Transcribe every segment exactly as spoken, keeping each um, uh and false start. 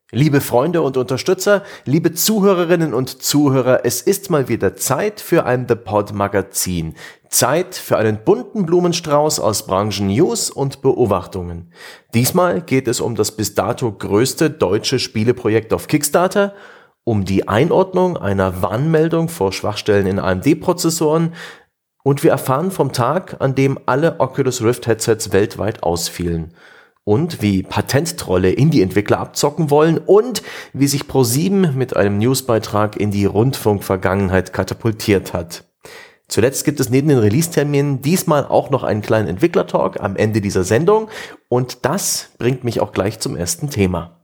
Liebe Freunde und Unterstützer, liebe Zuhörerinnen und Zuhörer, es ist mal wieder Zeit für ein The Pod Magazin. Zeit für einen bunten Blumenstrauß aus Branchen-News und Beobachtungen. Diesmal geht es um das bis dato größte deutsche Spieleprojekt auf Kickstarter, um die Einordnung einer Warnmeldung vor Schwachstellen in A M D-Prozessoren und wir erfahren vom Tag, an dem alle Oculus Rift Headsets weltweit ausfielen. Und wie Patenttrolle Indie-Entwickler abzocken wollen und wie sich ProSieben mit einem Newsbeitrag in die Rundfunkvergangenheit katapultiert hat. Zuletzt gibt es neben den Release-Terminen diesmal auch noch einen kleinen Entwickler-Talk am Ende dieser Sendung und das bringt mich auch gleich zum ersten Thema.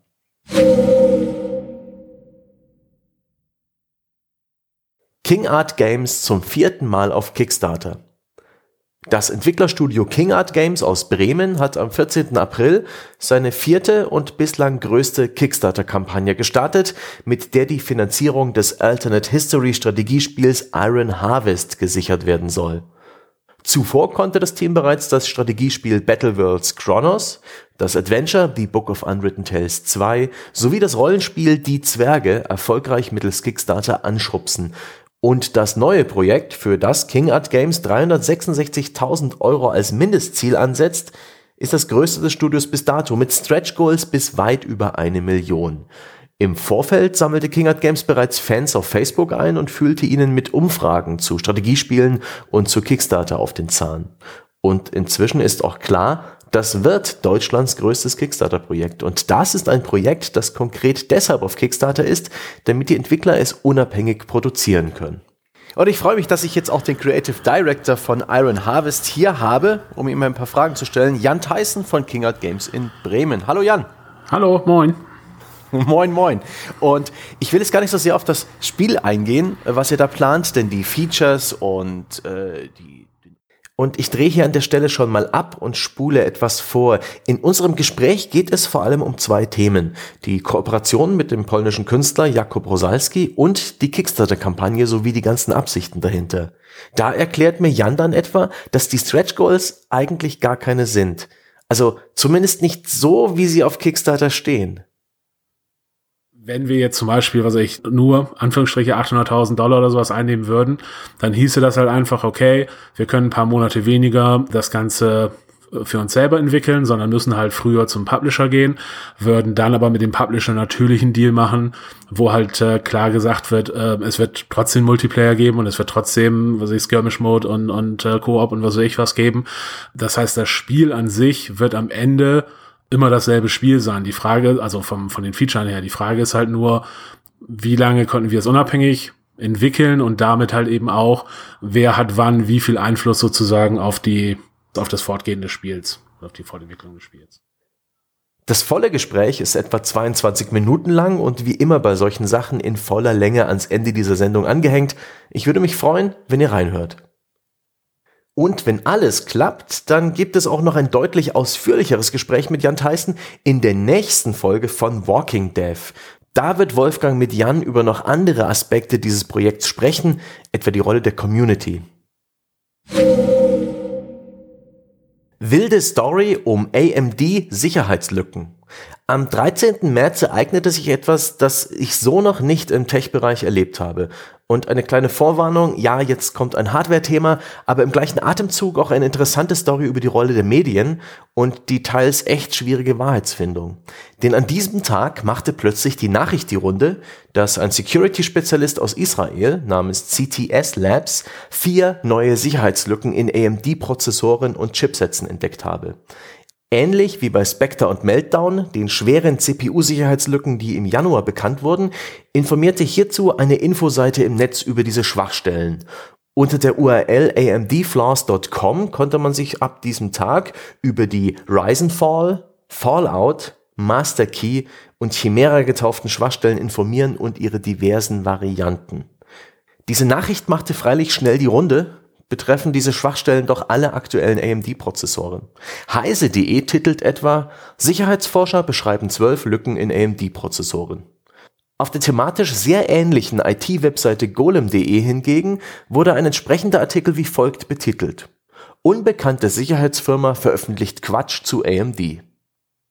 KingArt Games zum vierten Mal auf Kickstarter. Das Entwicklerstudio KingArt Games aus Bremen hat am vierzehnten April seine vierte und bislang größte Kickstarter-Kampagne gestartet, mit der die Finanzierung des Alternate History Strategiespiels Iron Harvest gesichert werden soll. Zuvor konnte das Team bereits das Strategiespiel Battleworlds Chronos, das Adventure The Book of Unwritten Tales zwei sowie das Rollenspiel Die Zwerge erfolgreich mittels Kickstarter anschubsen. Und das neue Projekt, für das KingArt Games dreihundertsechsundsechzigtausend Euro als Mindestziel ansetzt, ist das größte des Studios bis dato mit Stretch Goals bis weit über eine Million. Im Vorfeld sammelte KingArt Games bereits Fans auf Facebook ein und fühlte ihnen mit Umfragen zu Strategiespielen und zu Kickstarter auf den Zahn. Und inzwischen ist auch klar, das wird Deutschlands größtes Kickstarter-Projekt. Und das ist ein Projekt, das konkret deshalb auf Kickstarter ist, damit die Entwickler es unabhängig produzieren können. Und ich freue mich, dass ich jetzt auch den Creative Director von Iron Harvest hier habe, um ihm ein paar Fragen zu stellen. Jan Theissen von KingArt Games in Bremen. Hallo Jan. Hallo, moin. Moin, moin. Und ich will jetzt gar nicht so sehr auf das Spiel eingehen, was ihr da plant, denn die Features und äh, die Und ich drehe hier an der Stelle schon mal ab und spule etwas vor. In unserem Gespräch geht es vor allem um zwei Themen. Die Kooperation mit dem polnischen Künstler Jakub Rosalski und die Kickstarter-Kampagne sowie die ganzen Absichten dahinter. Da erklärt mir Jan dann etwa, dass die Stretch Goals eigentlich gar keine sind. Also zumindest nicht so, wie sie auf Kickstarter stehen. Wenn wir jetzt zum Beispiel, was weiß ich, nur, Anführungsstriche, achthunderttausend Dollar oder sowas einnehmen würden, dann hieße das halt einfach, okay, wir können ein paar Monate weniger das Ganze für uns selber entwickeln, sondern müssen halt früher zum Publisher gehen, würden dann aber mit dem Publisher natürlich einen Deal machen, wo halt äh, klar gesagt wird, äh, es wird trotzdem Multiplayer geben und es wird trotzdem, was weiß ich, Skirmish-Mode und, und äh, Koop und was weiß ich was geben. Das heißt, das Spiel an sich wird am Ende immer dasselbe Spiel sein. Die Frage, also vom, von den Features her, die Frage ist halt nur, wie lange konnten wir es unabhängig entwickeln und damit halt eben auch, wer hat wann wie viel Einfluss sozusagen auf die, auf das Fortgehen des Spiels, auf die Fortentwicklung des Spiels. Das volle Gespräch ist etwa zweiundzwanzig Minuten lang und wie immer bei solchen Sachen in voller Länge ans Ende dieser Sendung angehängt. Ich würde mich freuen, wenn ihr reinhört. Und wenn alles klappt, dann gibt es auch noch ein deutlich ausführlicheres Gespräch mit Jan Theissen in der nächsten Folge von Walking Dev. Da wird Wolfgang mit Jan über noch andere Aspekte dieses Projekts sprechen, etwa die Rolle der Community. Wilde Story um A M D-Sicherheitslücken. Am dreizehnten März ereignete sich etwas, das ich so noch nicht im Tech-Bereich erlebt habe. Und eine kleine Vorwarnung, ja, jetzt kommt ein Hardware-Thema, aber im gleichen Atemzug auch eine interessante Story über die Rolle der Medien und die teils echt schwierige Wahrheitsfindung. Denn an diesem Tag machte plötzlich die Nachricht die Runde, dass ein Security-Spezialist aus Israel namens C T S Labs vier neue Sicherheitslücken in A M D-Prozessoren und Chipsätzen entdeckt habe. Ähnlich wie bei Spectre und Meltdown, den schweren C P U-Sicherheitslücken, die im Januar bekannt wurden, informierte hierzu eine Infoseite im Netz über diese Schwachstellen. Unter der U R L a m d flaws dot com konnte man sich ab diesem Tag über die Rise and Fall, Fallout, Master Key und Chimera getauften Schwachstellen informieren und ihre diversen Varianten. Diese Nachricht machte freilich schnell die Runde, betreffen diese Schwachstellen doch alle aktuellen A M D-Prozessoren. Heise punkt de titelt etwa, Sicherheitsforscher beschreiben zwölf Lücken in A M D-Prozessoren. Auf der thematisch sehr ähnlichen I T-Webseite golem punkt de hingegen wurde ein entsprechender Artikel wie folgt betitelt. Unbekannte Sicherheitsfirma veröffentlicht Quatsch zu A M D.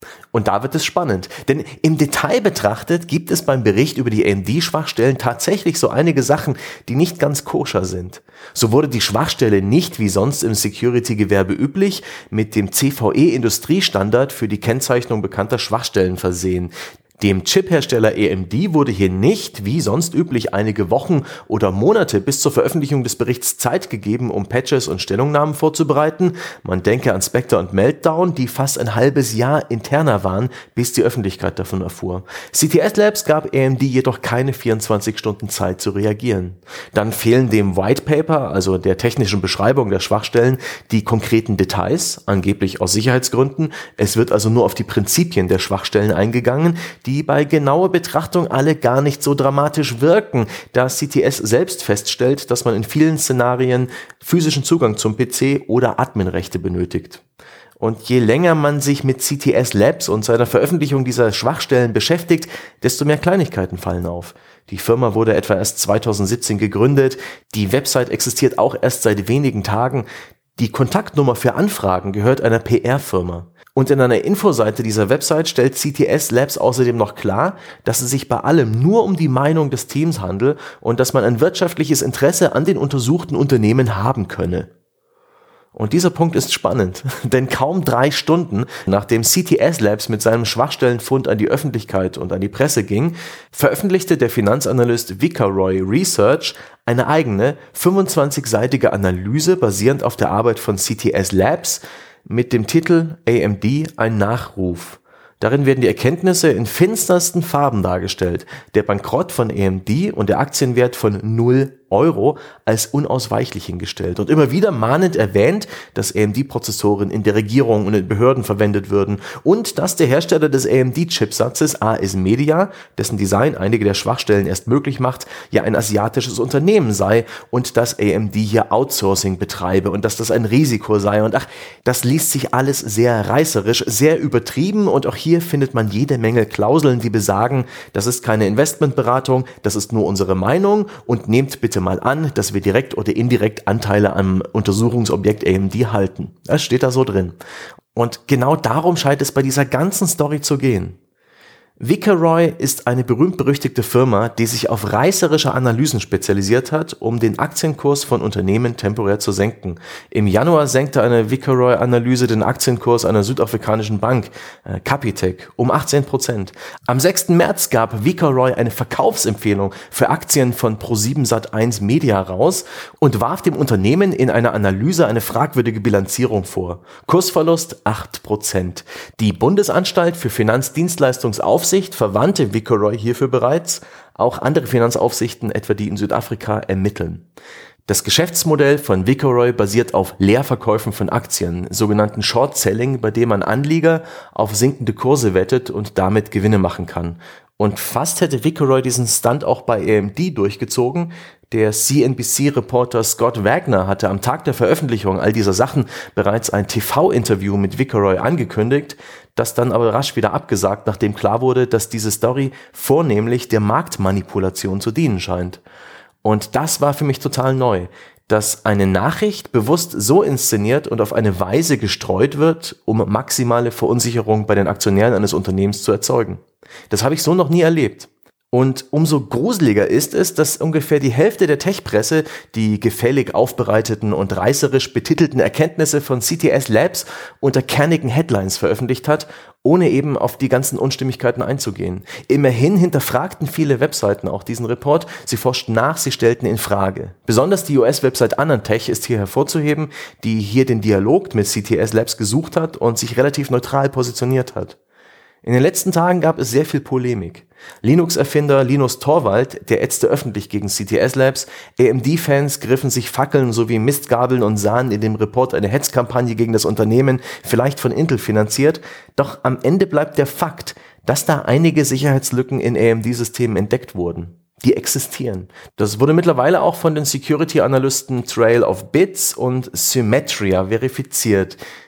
Und da wird es spannend, denn im Detail betrachtet gibt es beim Bericht über die A M D-Schwachstellen tatsächlich so einige Sachen, die nicht ganz koscher sind. So wurde die Schwachstelle nicht wie sonst im Security-Gewerbe üblich mit dem C V E-Industriestandard für die Kennzeichnung bekannter Schwachstellen versehen. Dem Chiphersteller A M D wurde hier nicht, wie sonst üblich, einige Wochen oder Monate bis zur Veröffentlichung des Berichts Zeit gegeben, um Patches und Stellungnahmen vorzubereiten. Man denke an Spectre und Meltdown, die fast ein halbes Jahr interner waren, bis die Öffentlichkeit davon erfuhr. C T S Labs gab A M D jedoch keine vierundzwanzig Stunden Zeit zu reagieren. Dann fehlen dem White Paper, also der technischen Beschreibung der Schwachstellen, die konkreten Details, angeblich aus Sicherheitsgründen. Es wird also nur auf die Prinzipien der Schwachstellen eingegangen, die bei genauer Betrachtung alle gar nicht so dramatisch wirken, da C T S selbst feststellt, dass man in vielen Szenarien physischen Zugang zum P C oder Adminrechte benötigt. Und je länger man sich mit C T S Labs und seiner Veröffentlichung dieser Schwachstellen beschäftigt, desto mehr Kleinigkeiten fallen auf. Die Firma wurde etwa erst zweitausendsiebzehn gegründet, die Website existiert auch erst seit wenigen Tagen, die Kontaktnummer für Anfragen gehört einer P R-Firma. Und in einer Infoseite dieser Website stellt C T S Labs außerdem noch klar, dass es sich bei allem nur um die Meinung des Teams handelt und dass man ein wirtschaftliches Interesse an den untersuchten Unternehmen haben könne. Und dieser Punkt ist spannend, denn kaum drei Stunden, nachdem C T S Labs mit seinem Schwachstellenfund an die Öffentlichkeit und an die Presse ging, veröffentlichte der Finanzanalyst Viceroy Research eine eigene fünfundzwanzigseitige Analyse basierend auf der Arbeit von C T S Labs, mit dem Titel A M D ein Nachruf. Darin werden die Erkenntnisse in finstersten Farben dargestellt. Der Bankrott von A M D und der Aktienwert von null Euro als unausweichlich hingestellt und immer wieder mahnend erwähnt, dass A M D-Prozessoren in der Regierung und in Behörden verwendet würden und dass der Hersteller des A M D-Chipsatzes A S Media, dessen Design einige der Schwachstellen erst möglich macht, ja ein asiatisches Unternehmen sei und dass A M D hier Outsourcing betreibe und dass das ein Risiko sei und ach, das liest sich alles sehr reißerisch, sehr übertrieben und auch hier findet man jede Menge Klauseln, die besagen, das ist keine Investmentberatung, das ist nur unsere Meinung und nehmt bitte mal an, dass wir direkt oder indirekt Anteile am Untersuchungsobjekt A M D halten. Das steht da so drin. Und genau darum scheint es bei dieser ganzen Story zu gehen. Viceroy ist eine berühmt-berüchtigte Firma, die sich auf reißerische Analysen spezialisiert hat, um den Aktienkurs von Unternehmen temporär zu senken. Im Januar senkte eine Viceroy-Analyse den Aktienkurs einer südafrikanischen Bank, äh, Capitec, um achtzehn Prozent. Am sechsten März gab Viceroy eine Verkaufsempfehlung für Aktien von ProSieben Sat eins Media raus und warf dem Unternehmen in einer Analyse eine fragwürdige Bilanzierung vor. Kursverlust acht Prozent. Die Bundesanstalt für Finanzdienstleistungsaufsicht verwandte Viceroy hierfür bereits, auch andere Finanzaufsichten, etwa die in Südafrika, ermitteln. Das Geschäftsmodell von Viceroy basiert auf Leerverkäufen von Aktien, sogenannten Short-Selling, bei dem man Anleger auf sinkende Kurse wettet und damit Gewinne machen kann. Und fast hätte Viceroy diesen Stunt auch bei A M D durchgezogen. Der C N B C-Reporter Scott Wagner hatte am Tag der Veröffentlichung all dieser Sachen bereits ein T V-Interview mit Viceroy angekündigt, das dann aber rasch wieder abgesagt, nachdem klar wurde, dass diese Story vornehmlich der Marktmanipulation zu dienen scheint. Und das war für mich total neu, dass eine Nachricht bewusst so inszeniert und auf eine Weise gestreut wird, um maximale Verunsicherung bei den Aktionären eines Unternehmens zu erzeugen. Das habe ich so noch nie erlebt. Und umso gruseliger ist es, dass ungefähr die Hälfte der Tech-Presse die gefällig aufbereiteten und reißerisch betitelten Erkenntnisse von C T S Labs unter kernigen Headlines veröffentlicht hat, ohne eben auf die ganzen Unstimmigkeiten einzugehen. Immerhin hinterfragten viele Webseiten auch diesen Report, sie forschten nach, sie stellten in Frage. Besonders die U S-Website Anantech ist hier hervorzuheben, die hier den Dialog mit C T S Labs gesucht hat und sich relativ neutral positioniert hat. In den letzten Tagen gab es sehr viel Polemik. Linux-Erfinder Linus Torvald, der ätzte öffentlich gegen C T S Labs, A M D-Fans griffen sich Fackeln sowie Mistgabeln und sahen in dem Report eine Hetzkampagne gegen das Unternehmen, vielleicht von Intel finanziert. Doch am Ende bleibt der Fakt, dass da einige Sicherheitslücken in A M D-Systemen entdeckt wurden. Die existieren. Das wurde mittlerweile auch von den Security-Analysten Trail of Bits und Symmetria verifiziert.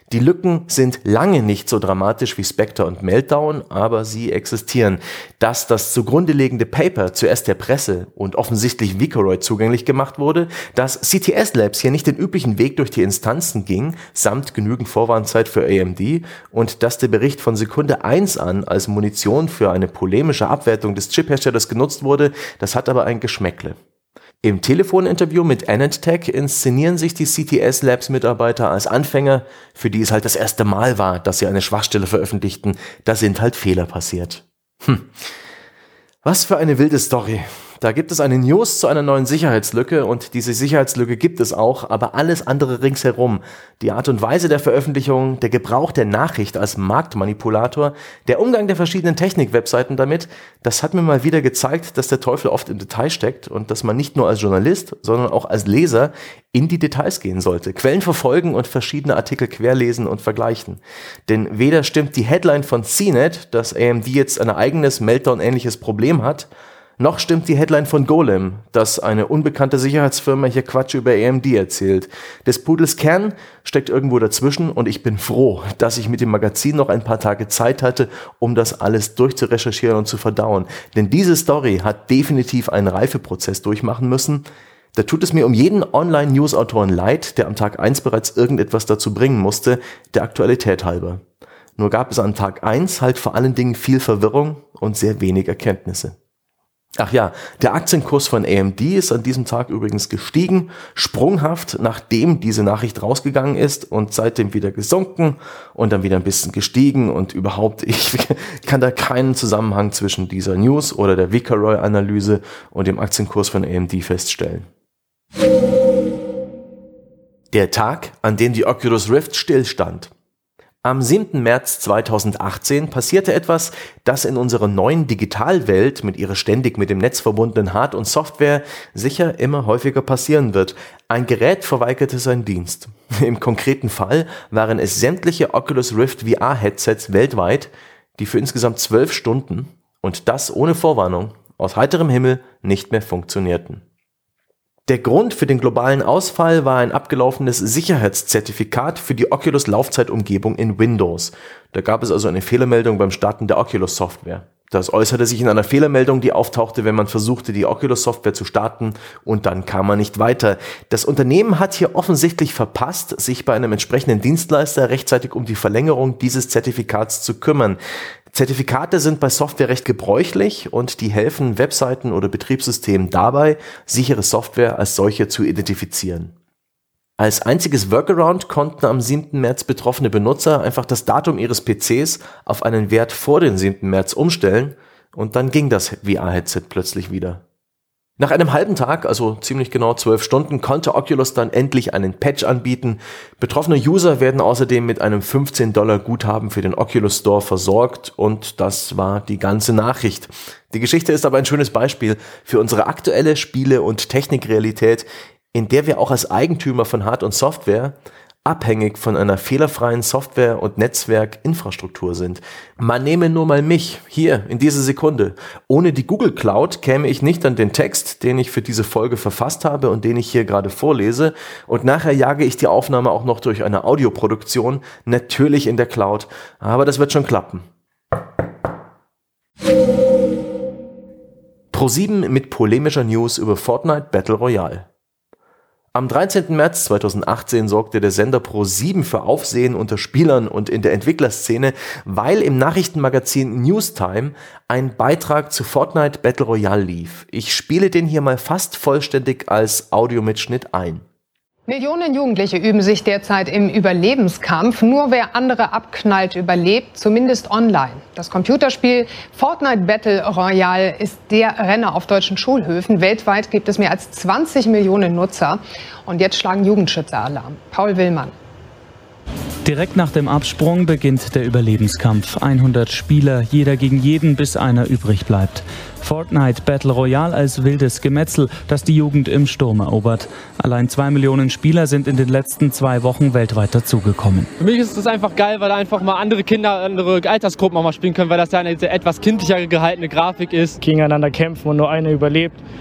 Die Lücken sind lange nicht so dramatisch wie Spectre und Meltdown, aber sie existieren. Dass das zugrunde liegende Paper zuerst der Presse und offensichtlich Vicoroy zugänglich gemacht wurde, dass C T S Labs hier nicht den üblichen Weg durch die Instanzen ging, samt genügend Vorwarnzeit für A M D, und dass der Bericht von Sekunde eins an als Munition für eine polemische Abwertung des Chipherstellers genutzt wurde, das hat aber ein Geschmäckle. Im Telefoninterview mit AnandTech inszenieren sich die C T S Labs Mitarbeiter als Anfänger, für die es halt das erste Mal war, dass sie eine Schwachstelle veröffentlichten. Da sind halt Fehler passiert. Hm. Was für eine wilde Story. Da gibt es eine News zu einer neuen Sicherheitslücke und diese Sicherheitslücke gibt es auch, aber alles andere ringsherum. Die Art und Weise der Veröffentlichung, der Gebrauch der Nachricht als Marktmanipulator, der Umgang der verschiedenen Technik-Webseiten damit, das hat mir mal wieder gezeigt, dass der Teufel oft im Detail steckt und dass man nicht nur als Journalist, sondern auch als Leser in die Details gehen sollte, Quellen verfolgen und verschiedene Artikel querlesen und vergleichen. Denn weder stimmt die Headline von C net, dass A M D jetzt ein eigenes Meltdown-ähnliches Problem hat, noch stimmt die Headline von Golem, dass eine unbekannte Sicherheitsfirma hier Quatsch über A M D erzählt. Des Pudels Kern steckt irgendwo dazwischen und ich bin froh, dass ich mit dem Magazin noch ein paar Tage Zeit hatte, um das alles durchzurecherchieren und zu verdauen. Denn diese Story hat definitiv einen Reifeprozess durchmachen müssen. Da tut es mir um jeden Online-News-Autoren leid, der am Tag eins bereits irgendetwas dazu bringen musste, der Aktualität halber. Nur gab es an Tag eins halt vor allen Dingen viel Verwirrung und sehr wenig Erkenntnisse. Ach ja, der Aktienkurs von A M D ist an diesem Tag übrigens gestiegen, sprunghaft, nachdem diese Nachricht rausgegangen ist und seitdem wieder gesunken und dann wieder ein bisschen gestiegen und überhaupt, ich kann da keinen Zusammenhang zwischen dieser News oder der Vicoroy-Analyse und dem Aktienkurs von A M D feststellen. Der Tag, an dem die Oculus Rift stillstand. Am siebten März zweitausendachtzehn passierte etwas, das in unserer neuen Digitalwelt mit ihrer ständig mit dem Netz verbundenen Hard- und Software sicher immer häufiger passieren wird. Ein Gerät verweigerte seinen Dienst. Im konkreten Fall waren es sämtliche Oculus Rift V R-Headsets weltweit, die für insgesamt zwölf Stunden, und das ohne Vorwarnung, aus heiterem Himmel nicht mehr funktionierten. Der Grund für den globalen Ausfall war ein abgelaufenes Sicherheitszertifikat für die Oculus-Laufzeitumgebung in Windows. Da gab es also eine Fehlermeldung beim Starten der Oculus-Software. Das äußerte sich in einer Fehlermeldung, die auftauchte, wenn man versuchte, die Oculus-Software zu starten, und dann kam man nicht weiter. Das Unternehmen hat hier offensichtlich verpasst, sich bei einem entsprechenden Dienstleister rechtzeitig um die Verlängerung dieses Zertifikats zu kümmern. Zertifikate sind bei Software recht gebräuchlich und die helfen Webseiten oder Betriebssystemen dabei, sichere Software als solche zu identifizieren. Als einziges Workaround konnten am siebten März betroffene Benutzer einfach das Datum ihres P Cs auf einen Wert vor dem siebten März umstellen und dann ging das V R-Headset plötzlich wieder. Nach einem halben Tag, also ziemlich genau zwölf Stunden, konnte Oculus dann endlich einen Patch anbieten. Betroffene User werden außerdem mit einem fünfzehn Dollar Guthaben für den Oculus Store versorgt und das war die ganze Nachricht. Die Geschichte ist aber ein schönes Beispiel für unsere aktuelle Spiele- und Technikrealität, in der wir auch als Eigentümer von Hard- und Software abhängig von einer fehlerfreien Software- und Netzwerkinfrastruktur sind. Man nehme nur mal mich, hier, in dieser Sekunde. Ohne die Google Cloud käme ich nicht an den Text, den ich für diese Folge verfasst habe und den ich hier gerade vorlese. Und nachher jage ich die Aufnahme auch noch durch eine Audioproduktion, natürlich in der Cloud. Aber das wird schon klappen. ProSieben mit polemischer News über Fortnite Battle Royale. Am dreizehnten März zweitausendachtzehn sorgte der Sender ProSieben für Aufsehen unter Spielern und in der Entwicklerszene, weil im Nachrichtenmagazin Newstime ein Beitrag zu Fortnite Battle Royale lief. Ich spiele den hier mal fast vollständig als Audiomitschnitt ein. Millionen Jugendliche üben sich derzeit im Überlebenskampf. Nur wer andere abknallt, überlebt, zumindest online. Das Computerspiel Fortnite Battle Royale ist der Renner auf deutschen Schulhöfen. Weltweit gibt es mehr als zwanzig Millionen Nutzer. Und jetzt schlagen Jugendschützer Alarm. Paul Willmann. Direkt nach dem Absprung beginnt der Überlebenskampf. hundert Spieler, jeder gegen jeden, bis einer übrig bleibt. Fortnite Battle Royale als wildes Gemetzel, das die Jugend im Sturm erobert. Allein zwei Millionen Spieler sind in den letzten zwei Wochen weltweit dazugekommen. Für mich ist es einfach geil, weil da einfach mal andere Kinder, andere Altersgruppen auch mal spielen können, weil das ja eine etwas kindlicher gehaltene Grafik ist. Gegeneinander kämpfen und nur einer überlebt.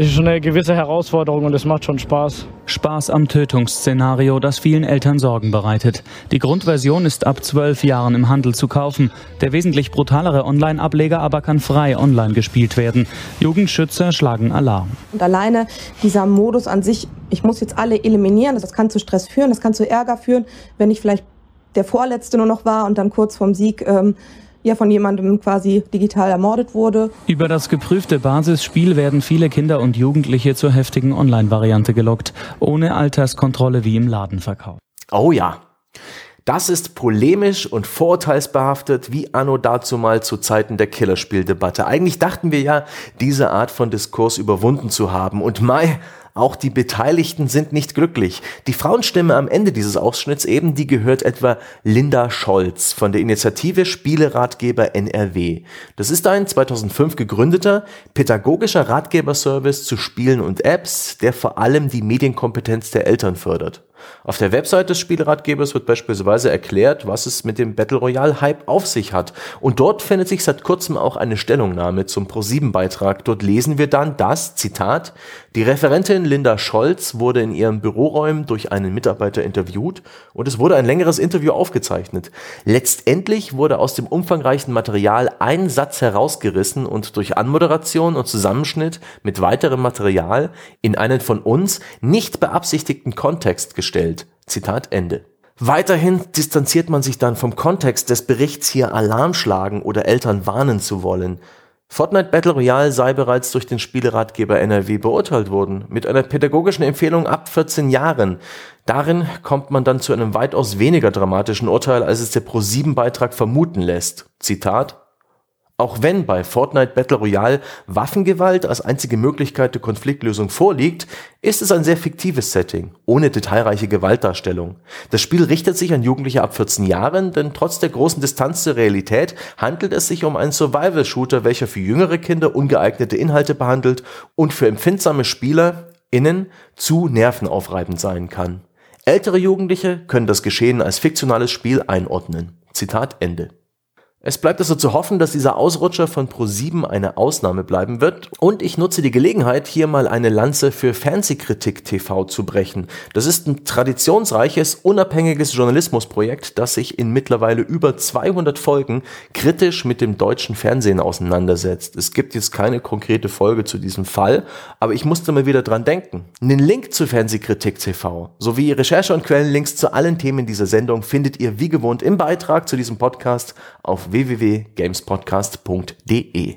ist schon eine gewisse Herausforderung und es macht schon Spaß. Spaß am Tötungsszenario, das vielen Eltern Sorgen bereitet. Die Grundversion ist ab zwölf Jahren im Handel zu kaufen. Der wesentlich brutalere Online-Ableger aber kann frei online gespielt werden. Jugendschützer schlagen Alarm. Und alleine dieser Modus an sich, ich muss jetzt alle eliminieren, das kann zu Stress führen, das kann zu Ärger führen, wenn ich vielleicht der Vorletzte nur noch war und dann kurz vorm Sieg ähm, ja von jemandem quasi digital ermordet wurde. Über das geprüfte Basisspiel werden viele Kinder und Jugendliche zur heftigen Online-Variante gelockt, ohne Alterskontrolle wie im Ladenverkauf. Oh ja, das ist polemisch und vorurteilsbehaftet wie anno dazumal zu Zeiten der Killerspieldebatte. Eigentlich dachten wir ja, diese Art von Diskurs überwunden zu haben und Mai, auch die Beteiligten sind nicht glücklich. Die Frauenstimme am Ende dieses Ausschnitts eben, die gehört etwa Linda Scholz von der Initiative Spieleratgeber N R W. Das ist ein zweitausendfünf gegründeter pädagogischer Ratgeberservice zu Spielen und Apps, der vor allem die Medienkompetenz der Eltern fördert. Auf der Website des Spieleratgebers wird beispielsweise erklärt, was es mit dem Battle Royale Hype auf sich hat. Und dort findet sich seit kurzem auch eine Stellungnahme zum Pro sieben Beitrag. Dort lesen wir dann, dass, Zitat, die Referentin Linda Scholz wurde in ihren Büroräumen durch einen Mitarbeiter interviewt und es wurde ein längeres Interview aufgezeichnet. Letztendlich wurde aus dem umfangreichen Material ein Satz herausgerissen und durch Anmoderation und Zusammenschnitt mit weiterem Material in einen von uns nicht beabsichtigten Kontext gestellt. Zitat Ende. Weiterhin distanziert man sich dann vom Kontext des Berichts, hier Alarm schlagen oder Eltern warnen zu wollen. Fortnite Battle Royale sei bereits durch den Spieleratgeber N R W beurteilt worden, mit einer pädagogischen Empfehlung ab vierzehn Jahren. Darin kommt man dann zu einem weitaus weniger dramatischen Urteil, als es der Pro sieben Beitrag vermuten lässt. Zitat: Auch wenn bei Fortnite Battle Royale Waffengewalt als einzige Möglichkeit der Konfliktlösung vorliegt, ist es ein sehr fiktives Setting, ohne detailreiche Gewaltdarstellung. Das Spiel richtet sich an Jugendliche ab vierzehn Jahren, denn trotz der großen Distanz zur Realität handelt es sich um einen Survival-Shooter, welcher für jüngere Kinder ungeeignete Inhalte behandelt und für empfindsame SpielerInnen zu nervenaufreibend sein kann. Ältere Jugendliche können das Geschehen als fiktionales Spiel einordnen. Zitat Ende. Es bleibt also zu hoffen, dass dieser Ausrutscher von Pro sieben eine Ausnahme bleiben wird. Und ich nutze die Gelegenheit, hier mal eine Lanze für Fernsehkritik T V zu brechen. Das ist ein traditionsreiches, unabhängiges Journalismusprojekt, das sich in mittlerweile über zweihundert Folgen kritisch mit dem deutschen Fernsehen auseinandersetzt. Es gibt jetzt keine konkrete Folge zu diesem Fall, aber ich musste mal wieder dran denken. Den Link zu Fernsehkritik T V sowie Recherche- und Quellenlinks zu allen Themen dieser Sendung findet ihr wie gewohnt im Beitrag zu diesem Podcast auf w w w punkt gamespodcast punkt d e.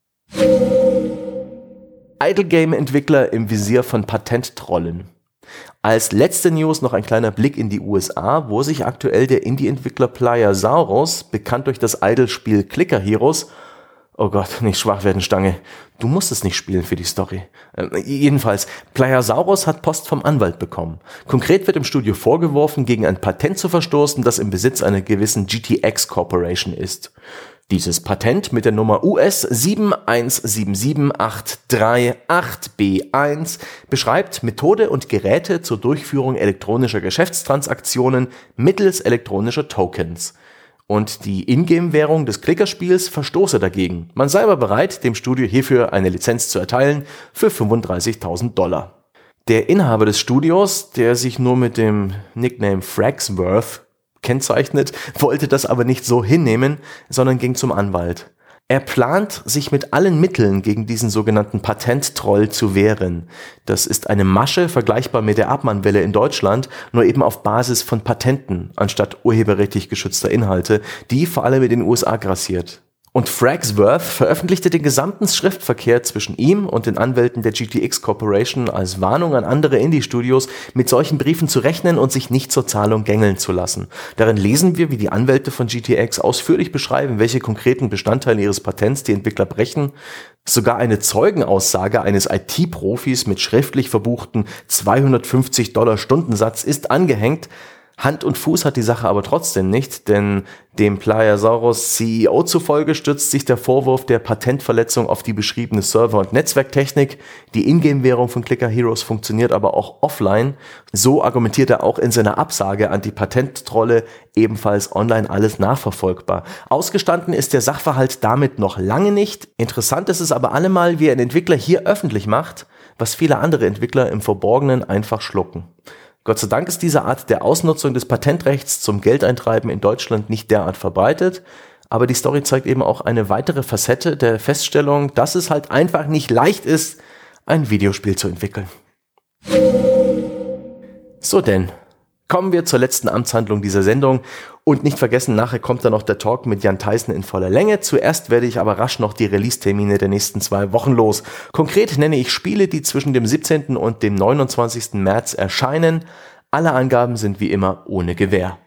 Idle Game Entwickler im Visier von Patenttrollen. Als letzte News noch ein kleiner Blick in die U S A, wo sich aktuell der Indie-Entwickler Playasaurus, bekannt durch das Idle-Spiel Clicker Heroes, oh Gott, nicht schwach werden, Stange. Du musst es nicht spielen für die Story. Äh, jedenfalls, Playasaurus hat Post vom Anwalt bekommen. Konkret wird dem Studio vorgeworfen, gegen ein Patent zu verstoßen, das im Besitz einer gewissen G T X Corporation ist. Dieses Patent mit der Nummer U S sieben eins sieben sieben acht drei acht B eins beschreibt Methode und Geräte zur Durchführung elektronischer Geschäftstransaktionen mittels elektronischer Tokens. Und die Ingame-Währung des Klickerspiels verstoße dagegen. Man sei aber bereit, dem Studio hierfür eine Lizenz zu erteilen für fünfunddreißigtausend Dollar. Der Inhaber des Studios, der sich nur mit dem Nickname Fragsworth kennzeichnet, wollte das aber nicht so hinnehmen, sondern ging zum Anwalt. Er plant, sich mit allen Mitteln gegen diesen sogenannten Patenttroll zu wehren. Das ist eine Masche, vergleichbar mit der Abmahnwelle in Deutschland, nur eben auf Basis von Patenten, anstatt urheberrechtlich geschützter Inhalte, die vor allem in den U S A grassiert. Und Fragsworth veröffentlichte den gesamten Schriftverkehr zwischen ihm und den Anwälten der G T X Corporation als Warnung an andere Indie-Studios, mit solchen Briefen zu rechnen und sich nicht zur Zahlung gängeln zu lassen. Darin lesen wir, wie die Anwälte von G T X ausführlich beschreiben, welche konkreten Bestandteile ihres Patents die Entwickler brechen. Sogar eine Zeugenaussage eines I T-Profis mit schriftlich verbuchten zweihundertfünfzig Dollar Stundensatz ist angehängt. Hand und Fuß hat die Sache aber trotzdem nicht, denn dem Playasaurus C E O zufolge stützt sich der Vorwurf der Patentverletzung auf die beschriebene Server- und Netzwerktechnik. Die Ingame-Währung von Clicker Heroes funktioniert aber auch offline. So argumentiert er auch in seiner Absage an die Patenttrolle, ebenfalls online alles nachverfolgbar. Ausgestanden ist der Sachverhalt damit noch lange nicht. Interessant ist es aber allemal, wie ein Entwickler hier öffentlich macht, was viele andere Entwickler im Verborgenen einfach schlucken. Gott sei Dank ist diese Art der Ausnutzung des Patentrechts zum Geldeintreiben in Deutschland nicht derart verbreitet, aber die Story zeigt eben auch eine weitere Facette der Feststellung, dass es halt einfach nicht leicht ist, ein Videospiel zu entwickeln. So denn, kommen wir zur letzten Amtshandlung dieser Sendung und nicht vergessen, nachher kommt dann noch der Talk mit Jan Theissen in voller Länge. Zuerst werde ich aber rasch noch die Release-Termine der nächsten zwei Wochen los. Konkret nenne ich Spiele, die zwischen dem siebzehnten und dem neunundzwanzigsten März erscheinen. Alle Angaben sind wie immer ohne Gewähr.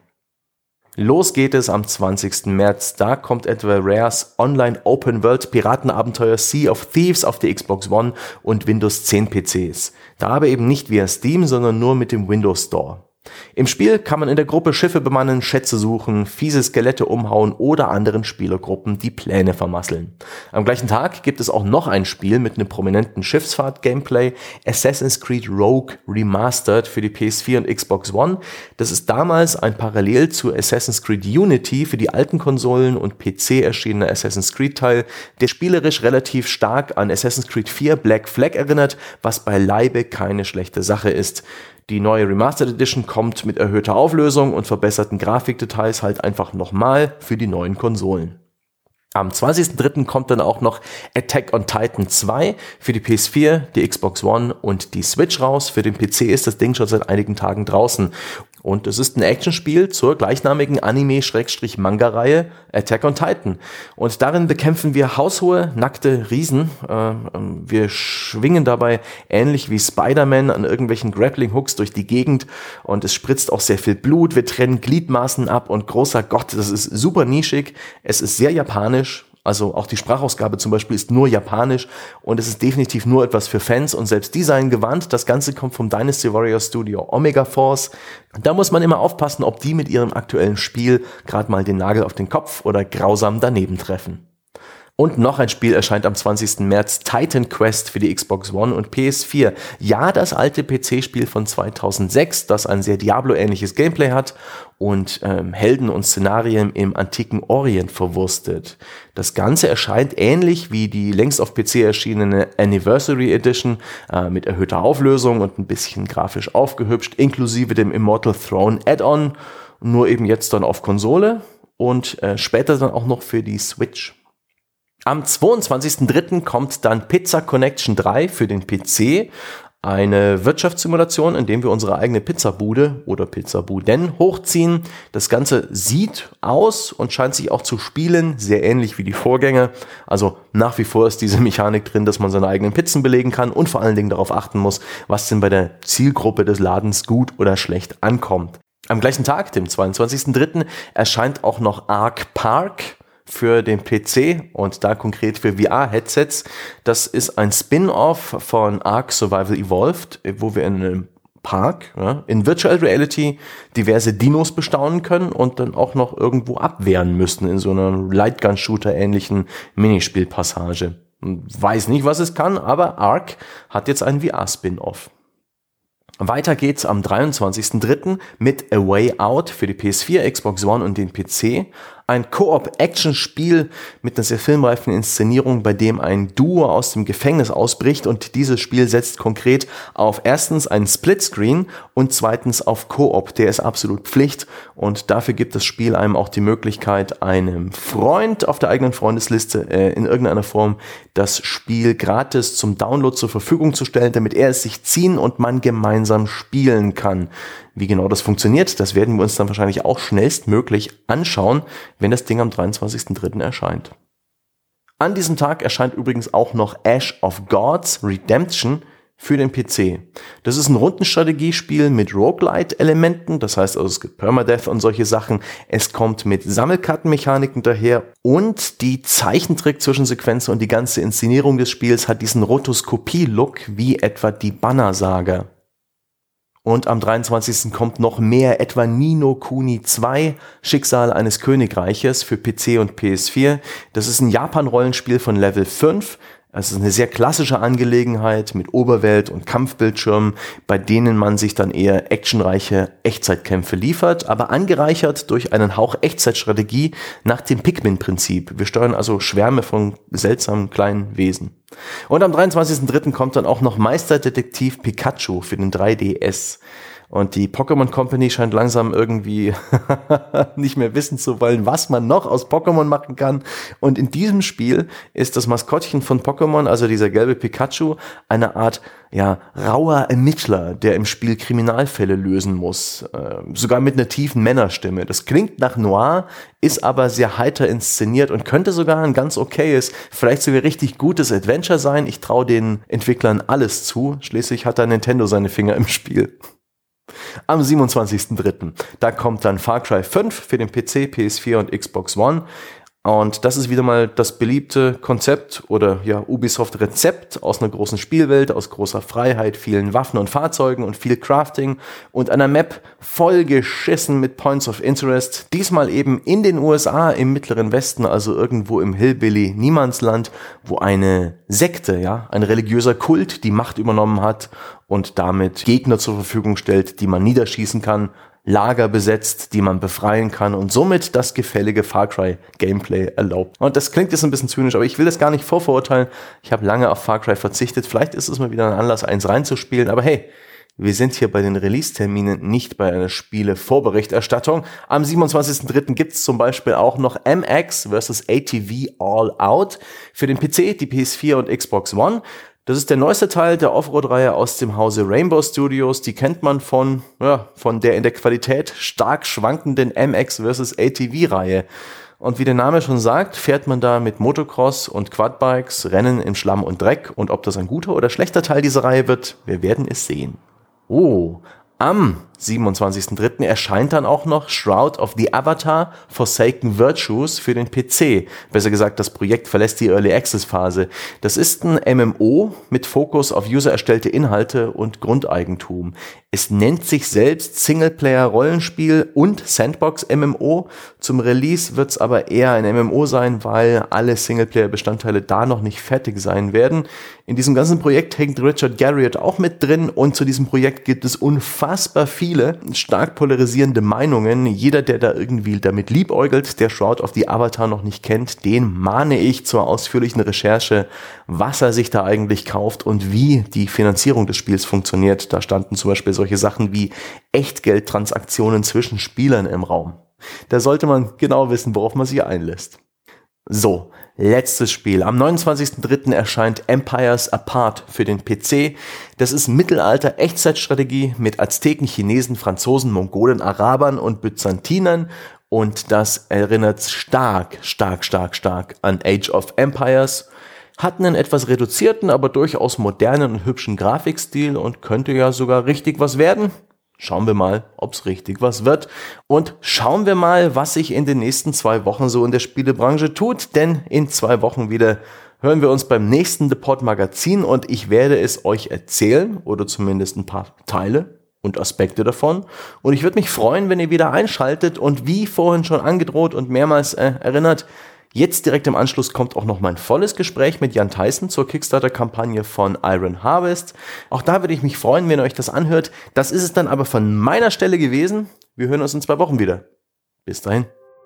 Los geht es am zwanzigsten März. Da kommt etwa Rares Online Open World Piratenabenteuer Sea of Thieves auf der Xbox One und Windows zehn P Cs. Da aber eben nicht via Steam, sondern nur mit dem Windows Store. Im Spiel kann man in der Gruppe Schiffe bemannen, Schätze suchen, fiese Skelette umhauen oder anderen Spielergruppen die Pläne vermasseln. Am gleichen Tag gibt es auch noch ein Spiel mit einem prominenten Schiffsfahrt-Gameplay, Assassin's Creed Rogue Remastered für die P S vier und Xbox One. Das ist damals ein Parallel zu Assassin's Creed Unity für die alten Konsolen und P C erschienener Assassin's Creed Teil, der spielerisch relativ stark an Assassin's Creed vier Black Flag erinnert, was beileibe keine schlechte Sache ist. Die neue Remastered Edition kommt mit erhöhter Auflösung und verbesserten Grafikdetails halt einfach nochmal für die neuen Konsolen. Am zwanzigsten dritten kommt dann auch noch Attack on Titan zwei für die P S vier, die Xbox One und die Switch raus. Für den P C ist das Ding schon seit einigen Tagen draußen. Und es ist ein Actionspiel zur gleichnamigen Anime-Manga-Reihe Attack on Titan. Und darin bekämpfen wir haushohe, nackte Riesen. Äh, wir schwingen dabei ähnlich wie Spider-Man an irgendwelchen Grappling-Hooks durch die Gegend. Und es spritzt auch sehr viel Blut. Wir trennen Gliedmaßen ab. Und großer Gott, das ist super nischig. Es ist sehr japanisch. Also auch die Sprachausgabe zum Beispiel ist nur japanisch und es ist definitiv nur etwas für Fans und selbst die seien gewandt. Das Ganze kommt vom Dynasty Warrior Studio Omega Force. Da muss man immer aufpassen, ob die mit ihrem aktuellen Spiel gerade mal den Nagel auf den Kopf oder grausam daneben treffen. Und noch ein Spiel erscheint am zwanzigsten März, Titan Quest für die Xbox One und P S vier. Ja, das alte P C-Spiel von zweitausendsechs, das ein sehr Diablo-ähnliches Gameplay hat und ähm, Helden und Szenarien im antiken Orient verwurstet. Das Ganze erscheint ähnlich wie die längst auf P C erschienene Anniversary Edition äh, mit erhöhter Auflösung und ein bisschen grafisch aufgehübscht, inklusive dem Immortal Throne Add-on, nur eben jetzt dann auf Konsole und äh, später dann auch noch für die Switch. Am zweiundzwanzigsten dritten kommt dann Pizza Connection drei für den P C, eine Wirtschaftssimulation, in dem wir unsere eigene Pizzabude oder Pizzabuden hochziehen. Das Ganze sieht aus und scheint sich auch zu spielen, sehr ähnlich wie die Vorgänger. Also nach wie vor ist diese Mechanik drin, dass man seine eigenen Pizzen belegen kann und vor allen Dingen darauf achten muss, was denn bei der Zielgruppe des Ladens gut oder schlecht ankommt. Am gleichen Tag, dem zweiundzwanzigsten dritten, erscheint auch noch Ark Park für den P C und da konkret für V R-Headsets. Das ist ein Spin-off von Ark Survival Evolved, wo wir in einem Park ja, in Virtual Reality diverse Dinos bestaunen können und dann auch noch irgendwo abwehren müssen in so einer Lightgun-Shooter-ähnlichen Minispielpassage. Weiß nicht, was es kann, aber Ark hat jetzt einen V R-Spin-off. Weiter geht's am dreiundzwanzigsten dritten mit A Way Out für die P S vier, Xbox One und den P C. Ein Koop-Action-Spiel mit einer sehr filmreifen Inszenierung, bei dem ein Duo aus dem Gefängnis ausbricht und dieses Spiel setzt konkret auf erstens einen Splitscreen und zweitens auf Koop. Der ist absolut Pflicht und dafür gibt das Spiel einem auch die Möglichkeit, einem Freund auf der eigenen Freundesliste äh, in irgendeiner Form das Spiel gratis zum Download zur Verfügung zu stellen, damit er es sich ziehen und man gemeinsam spielen kann. Wie genau das funktioniert, das werden wir uns dann wahrscheinlich auch schnellstmöglich anschauen, wenn das Ding am dreiundzwanzigsten dritten erscheint. An diesem Tag erscheint übrigens auch noch Ash of Gods Redemption für den P C. Das ist ein Rundenstrategiespiel mit Roguelite-Elementen, das heißt also es gibt Permadeath und solche Sachen. Es kommt mit Sammelkartenmechaniken daher und die Zeichentrick-Zwischensequenz und die ganze Inszenierung des Spiels hat diesen Rotoskopie-Look wie etwa die Banner-Saga. Und am dreiundzwanzigsten kommt noch mehr, etwa Ni no Kuni zwei, Schicksal eines Königreiches für P C und P S vier. Das ist ein Japan-Rollenspiel von Level fünf. Es ist eine sehr klassische Angelegenheit mit Oberwelt und Kampfbildschirmen, bei denen man sich dann eher actionreiche Echtzeitkämpfe liefert, aber angereichert durch einen Hauch Echtzeitstrategie nach dem Pikmin-Prinzip. Wir steuern also Schwärme von seltsamen kleinen Wesen. Und am dreiundzwanzigsten dritten kommt dann auch noch Meisterdetektiv Pikachu für den drei D S. Und die Pokémon Company scheint langsam irgendwie nicht mehr wissen zu wollen, was man noch aus Pokémon machen kann. Und in diesem Spiel ist das Maskottchen von Pokémon, also dieser gelbe Pikachu, eine Art ja rauer Ermittler, der im Spiel Kriminalfälle lösen muss. Äh, sogar mit einer tiefen Männerstimme. Das klingt nach Noir, ist aber sehr heiter inszeniert und könnte sogar ein ganz okayes, vielleicht sogar richtig gutes Adventure sein. Ich traue den Entwicklern alles zu. Schließlich hat da Nintendo seine Finger im Spiel. Am siebenundzwanzigsten dritten Da kommt dann Far Cry fünf für den P C, P S vier und Xbox One. Und das ist wieder mal das beliebte Konzept oder ja Ubisoft-Rezept aus einer großen Spielwelt, aus großer Freiheit, vielen Waffen und Fahrzeugen und viel Crafting und einer Map voll geschissen mit Points of Interest. Diesmal eben in den U S A, im Mittleren Westen, also irgendwo im Hillbilly-Niemandsland, wo eine Sekte, ja, ein religiöser Kult die Macht übernommen hat und damit Gegner zur Verfügung stellt, die man niederschießen kann, Lager besetzt, die man befreien kann und somit das gefällige Far Cry Gameplay erlaubt. Und das klingt jetzt ein bisschen zynisch, aber ich will das gar nicht vorverurteilen. Ich habe lange auf Far Cry verzichtet. Vielleicht ist es mal wieder ein Anlass, eins reinzuspielen. Aber hey, wir sind hier bei den Release-Terminen, nicht bei einer Spiele-Vorberichterstattung. Am siebenundzwanzigsten dritten gibt es zum Beispiel auch noch M X versus A T V All Out für den P C, die P S vier und Xbox One. Das ist der neueste Teil der Offroad-Reihe aus dem Hause Rainbow Studios. Die kennt man von, ja, von der in der Qualität stark schwankenden M X versus A T V-Reihe. Und wie der Name schon sagt, fährt man da mit Motocross und Quadbikes, Rennen im Schlamm und Dreck. Und ob das ein guter oder schlechter Teil dieser Reihe wird, wir werden es sehen. Oh, am siebenundzwanzigsten dritten erscheint dann auch noch Shroud of the Avatar Forsaken Virtues für den P C. Besser gesagt, das Projekt verlässt die Early Access Phase. Das ist ein M M O mit Fokus auf user-erstellte Inhalte und Grundeigentum. Es nennt sich selbst Singleplayer-Rollenspiel und Sandbox-M M O. Zum Release wird es aber eher ein M M O sein, weil alle Singleplayer-Bestandteile da noch nicht fertig sein werden. In diesem ganzen Projekt hängt Richard Garriott auch mit drin und zu diesem Projekt gibt es unfassbar viele stark polarisierende Meinungen. Jeder, der da irgendwie damit liebäugelt, der Shroud of the Avatar noch nicht kennt, den mahne ich zur ausführlichen Recherche, was er sich da eigentlich kauft und wie die Finanzierung des Spiels funktioniert. Da standen zum Beispiel solche Sachen wie Echtgeldtransaktionen zwischen Spielern im Raum. Da sollte man genau wissen, worauf man sich einlässt. So, letztes Spiel. Am neunundzwanzigsten dritten erscheint Empires Apart für den P C. Das ist Mittelalter-Echtzeitstrategie mit Azteken, Chinesen, Franzosen, Mongolen, Arabern und Byzantinern. Und das erinnert stark, stark, stark, stark an Age of Empires. Hat einen etwas reduzierten, aber durchaus modernen und hübschen Grafikstil und könnte ja sogar richtig was werden. Schauen wir mal, ob's richtig was wird. Und schauen wir mal, was sich in den nächsten zwei Wochen so in der Spielebranche tut. Denn in zwei Wochen wieder hören wir uns beim nächsten The Pod Magazin und ich werde es euch erzählen oder zumindest ein paar Teile und Aspekte davon. Und ich würde mich freuen, wenn ihr wieder einschaltet und wie vorhin schon angedroht und mehrmals äh, erinnert, jetzt direkt im Anschluss kommt auch noch mein volles Gespräch mit Jan Theissen zur Kickstarter-Kampagne von Iron Harvest. Auch da würde ich mich freuen, wenn ihr euch das anhört. Das ist es dann aber von meiner Stelle gewesen. Wir hören uns in zwei Wochen wieder. Bis dahin.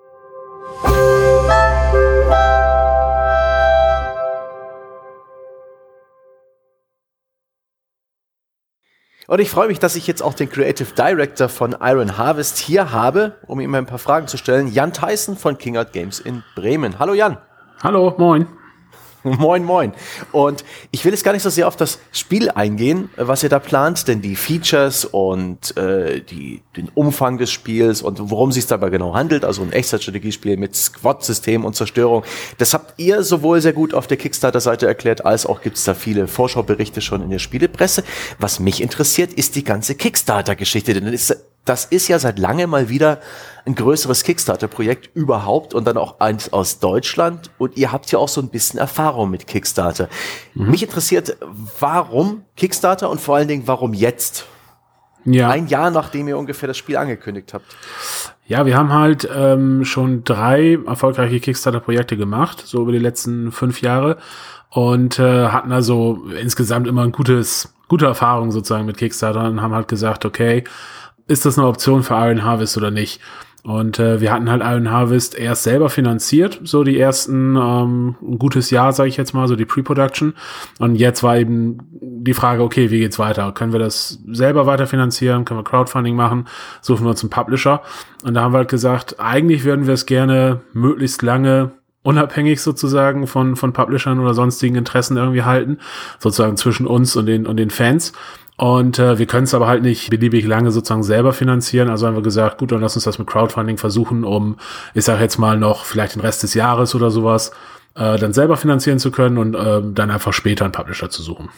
Und ich freue mich, dass ich jetzt auch den Creative Director von Iron Harvest hier habe, um ihm ein paar Fragen zu stellen. Jan Theissen von King Art Games in Bremen. Hallo Jan. Hallo, moin. Moin, moin. Und ich will jetzt gar nicht so sehr auf das Spiel eingehen, was ihr da plant, denn die Features und äh, die, den Umfang des Spiels und worum es sich dabei genau handelt, also ein Echtzeitstrategiespiel mit Squad-System und Zerstörung, das habt ihr sowohl sehr gut auf der Kickstarter-Seite erklärt, als auch gibt es da viele Vorschauberichte schon in der Spielepresse. Was mich interessiert, ist die ganze Kickstarter-Geschichte, denn das ist, das ist ja seit langem mal wieder ein größeres Kickstarter-Projekt überhaupt und dann auch eins aus Deutschland und ihr habt ja auch so ein bisschen Erfahrung mit Kickstarter. Mhm. Mich interessiert, warum Kickstarter und vor allen Dingen, warum jetzt? Ja. Ein Jahr, nachdem ihr ungefähr das Spiel angekündigt habt. Ja, wir haben halt ähm, schon drei erfolgreiche Kickstarter-Projekte gemacht, so über die letzten fünf Jahre. und äh, hatten also insgesamt immer ein gutes, gute Erfahrung sozusagen mit Kickstarter und haben halt gesagt, okay, ist das eine Option für Iron Harvest oder nicht? Und äh, wir hatten halt Iron Harvest erst selber finanziert, so die ersten, ähm, ein gutes Jahr, sage ich jetzt mal, so die Pre-Production. Und jetzt war eben die Frage, okay, wie geht's weiter? Können wir das selber weiter finanzieren? Können wir Crowdfunding machen? Suchen wir uns einen Publisher? Und da haben wir halt gesagt, eigentlich würden wir es gerne möglichst lange unabhängig sozusagen von von Publishern oder sonstigen Interessen irgendwie halten, sozusagen zwischen uns und den und den Fans. Und äh, wir können es aber halt nicht beliebig lange sozusagen selber finanzieren. Also haben wir gesagt, gut, dann lass uns das mit Crowdfunding versuchen, um, ich sage jetzt mal noch vielleicht den Rest des Jahres oder sowas, äh, dann selber finanzieren zu können und äh, dann einfach später einen Publisher zu suchen.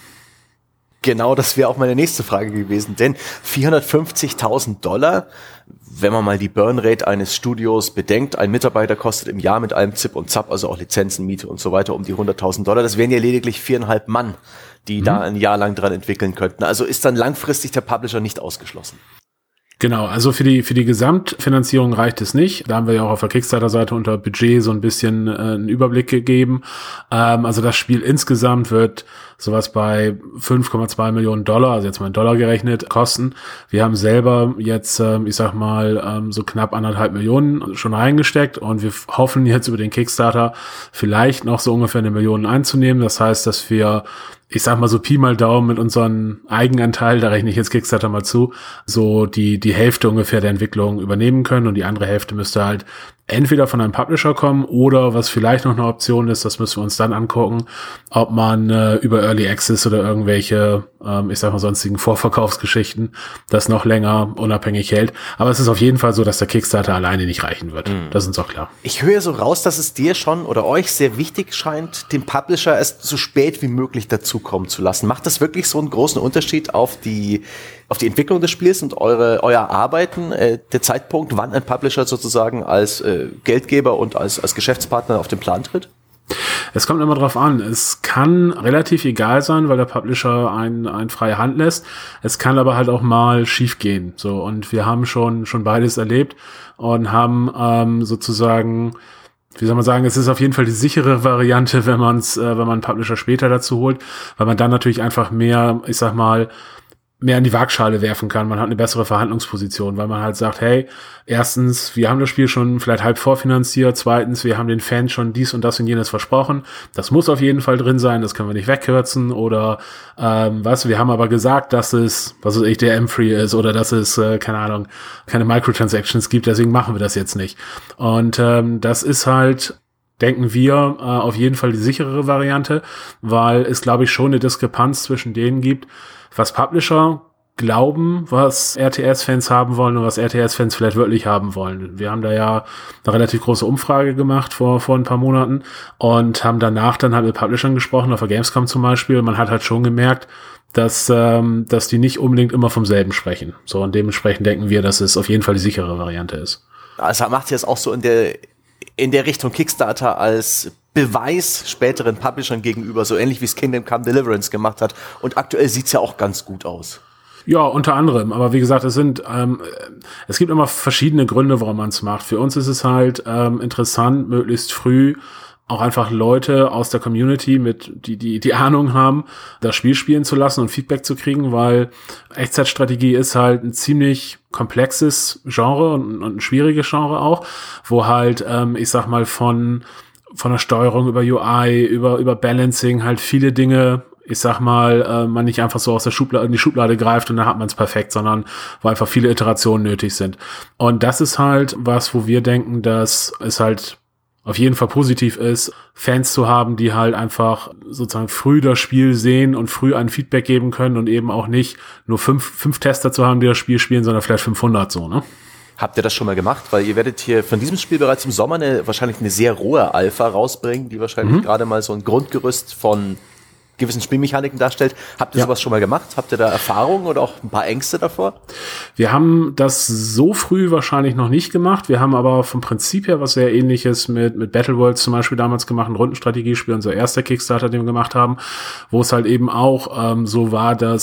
Genau, das wäre auch meine nächste Frage gewesen, denn vierhundertfünfzigtausend Dollar, wenn man mal die Burnrate eines Studios bedenkt, ein Mitarbeiter kostet im Jahr mit allem Zip und Zap, also auch Lizenzen, Miete und so weiter, um die hunderttausend Dollar, das wären ja lediglich viereinhalb Mann, die mhm. da ein Jahr lang dran entwickeln könnten. Also ist dann langfristig der Publisher nicht ausgeschlossen. Genau, also für die für die Gesamtfinanzierung reicht es nicht. Da haben wir ja auch auf der Kickstarter-Seite unter Budget so ein bisschen äh, einen Überblick gegeben. Ähm, also das Spiel insgesamt wird sowas bei fünf Komma zwei Millionen Dollar, also jetzt mal in Dollar gerechnet, kosten. Wir haben selber jetzt, ähm, ich sag mal, ähm, so knapp anderthalb Millionen schon reingesteckt und wir hoffen jetzt über den Kickstarter vielleicht noch so ungefähr eine Million einzunehmen. Das heißt, dass wir, ich sag mal so Pi mal Daumen mit unserem Eigenanteil, da rechne ich jetzt Kickstarter mal zu, so die die Hälfte ungefähr der Entwicklung übernehmen können und die andere Hälfte müsste halt entweder von einem Publisher kommen oder was vielleicht noch eine Option ist, das müssen wir uns dann angucken, ob man äh, über Early Access oder irgendwelche, ähm, ich sag mal sonstigen Vorverkaufsgeschichten das noch länger unabhängig hält. Aber es ist auf jeden Fall so, dass der Kickstarter alleine nicht reichen wird. Mhm. Das ist uns auch klar. Ich höre so raus, dass es dir schon oder euch sehr wichtig scheint, den Publisher erst so spät wie möglich dazukommen zu lassen. Macht das wirklich so einen großen Unterschied auf die auf die Entwicklung des Spiels und eure euer Arbeiten, äh, der Zeitpunkt, wann ein Publisher sozusagen als äh, Geldgeber und als als Geschäftspartner auf den Plan tritt? Es kommt immer drauf an. Es kann relativ egal sein, weil der Publisher einen, einen freie Hand lässt. Es kann aber halt auch mal schief gehen. So, und wir haben schon schon beides erlebt und haben ähm, sozusagen, wie soll man sagen, es ist auf jeden Fall die sichere Variante, wenn man es, äh, wenn man einen Publisher später dazu holt, weil man dann natürlich einfach mehr, ich sag mal, mehr in die Waagschale werfen kann. Man hat eine bessere Verhandlungsposition, weil man halt sagt, hey, erstens, wir haben das Spiel schon vielleicht halb vorfinanziert, zweitens, wir haben den Fans schon dies und das und jenes versprochen. Das muss auf jeden Fall drin sein, das können wir nicht wegkürzen oder ähm, was, wir haben aber gesagt, dass es, was weiß ich, der M-Free ist oder dass es, äh, keine Ahnung, keine Microtransactions gibt, deswegen machen wir das jetzt nicht. Und ähm, das ist halt, denken wir, äh, auf jeden Fall die sicherere Variante, weil es, glaube ich, schon eine Diskrepanz zwischen denen gibt, was Publisher glauben, was R T S-Fans haben wollen und was R T S-Fans vielleicht wirklich haben wollen. Wir haben da ja eine relativ große Umfrage gemacht vor vor ein paar Monaten und haben danach dann halt mit Publishern gesprochen, auf der Gamescom zum Beispiel. Man hat halt schon gemerkt, dass ähm, dass die nicht unbedingt immer vom selben sprechen. So, und dementsprechend denken wir, dass es auf jeden Fall die sichere Variante ist. Also macht ihr es auch so in der in der Richtung Kickstarter als Beweis späteren Publishern gegenüber, so ähnlich wie es Kingdom Come Deliverance gemacht hat. Und aktuell sieht's ja auch ganz gut aus. Ja, unter anderem. Aber wie gesagt, es sind, ähm, es gibt immer verschiedene Gründe, warum man es macht. Für uns ist es halt ähm, interessant, möglichst früh auch einfach Leute aus der Community mit, die, die, die Ahnung haben, das Spiel spielen zu lassen und Feedback zu kriegen, weil Echtzeitstrategie ist halt ein ziemlich komplexes Genre und, und ein schwieriges Genre auch, wo halt, ähm, ich sag mal, von, von der Steuerung über U I, über, über Balancing halt viele Dinge, ich sag mal, äh, man nicht einfach so aus der Schublade, in die Schublade greift und dann hat man es perfekt, sondern wo einfach viele Iterationen nötig sind. Und das ist halt was, wo wir denken, dass es halt auf jeden Fall positiv ist, Fans zu haben, die halt einfach sozusagen früh das Spiel sehen und früh ein Feedback geben können und eben auch nicht nur fünf, fünf Tester zu haben, die das Spiel spielen, sondern vielleicht fünfhundert so, ne? Habt ihr das schon mal gemacht? Weil ihr werdet hier von diesem Spiel bereits im Sommer eine, wahrscheinlich eine sehr rohe Alpha rausbringen, die wahrscheinlich mhm. gerade mal so ein Grundgerüst von gewissen Spielmechaniken darstellt. Habt ihr ja. sowas schon mal gemacht? Habt ihr da Erfahrungen oder auch ein paar Ängste davor? Wir haben das so früh wahrscheinlich noch nicht gemacht. Wir haben aber vom Prinzip her was sehr Ähnliches mit mit Battle Worlds zum Beispiel damals gemacht, ein Rundenstrategiespiel, unser erster Kickstarter, den wir gemacht haben, wo es halt eben auch ähm, so war, dass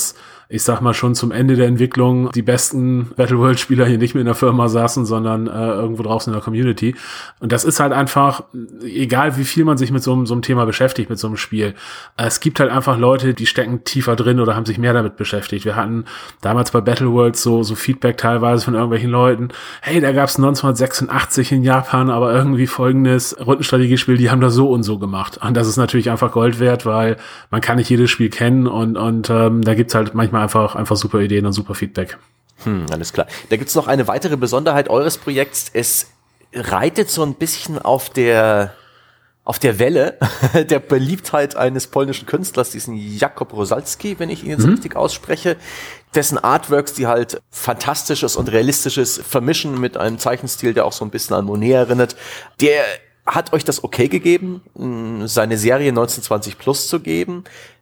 ich sag mal schon zum Ende der Entwicklung die besten Battleworld-Spieler hier nicht mehr in der Firma saßen, sondern äh, irgendwo draußen in der Community. Und das ist halt einfach, egal wie viel man sich mit so, so einem Thema beschäftigt, mit so einem Spiel, äh, es gibt halt einfach Leute, die stecken tiefer drin oder haben sich mehr damit beschäftigt. Wir hatten damals bei Battleworld so, so Feedback teilweise von irgendwelchen Leuten, hey, da gab's neunzehnhundertsechsundachtzig in Japan, aber irgendwie folgendes Rundenstrategiespiel, die haben das so und so gemacht. Und das ist natürlich einfach Gold wert, weil man kann nicht jedes Spiel kennen und, und ähm, da gibt's halt manchmal einfach, einfach super Ideen und super Feedback. Hm, alles klar. Da gibt's noch eine weitere Besonderheit eures Projekts. Es reitet so ein bisschen auf der auf der Welle der Beliebtheit eines polnischen Künstlers, diesen Jakub Rosalski, wenn ich ihn jetzt mhm. richtig ausspreche, dessen Artworks, die halt Fantastisches und Realistisches vermischen mit einem Zeichenstil, der auch so ein bisschen an Monet erinnert. Der hat euch das okay gegeben, seine Serie neunzehnhundertzwanzig Plus zu geben,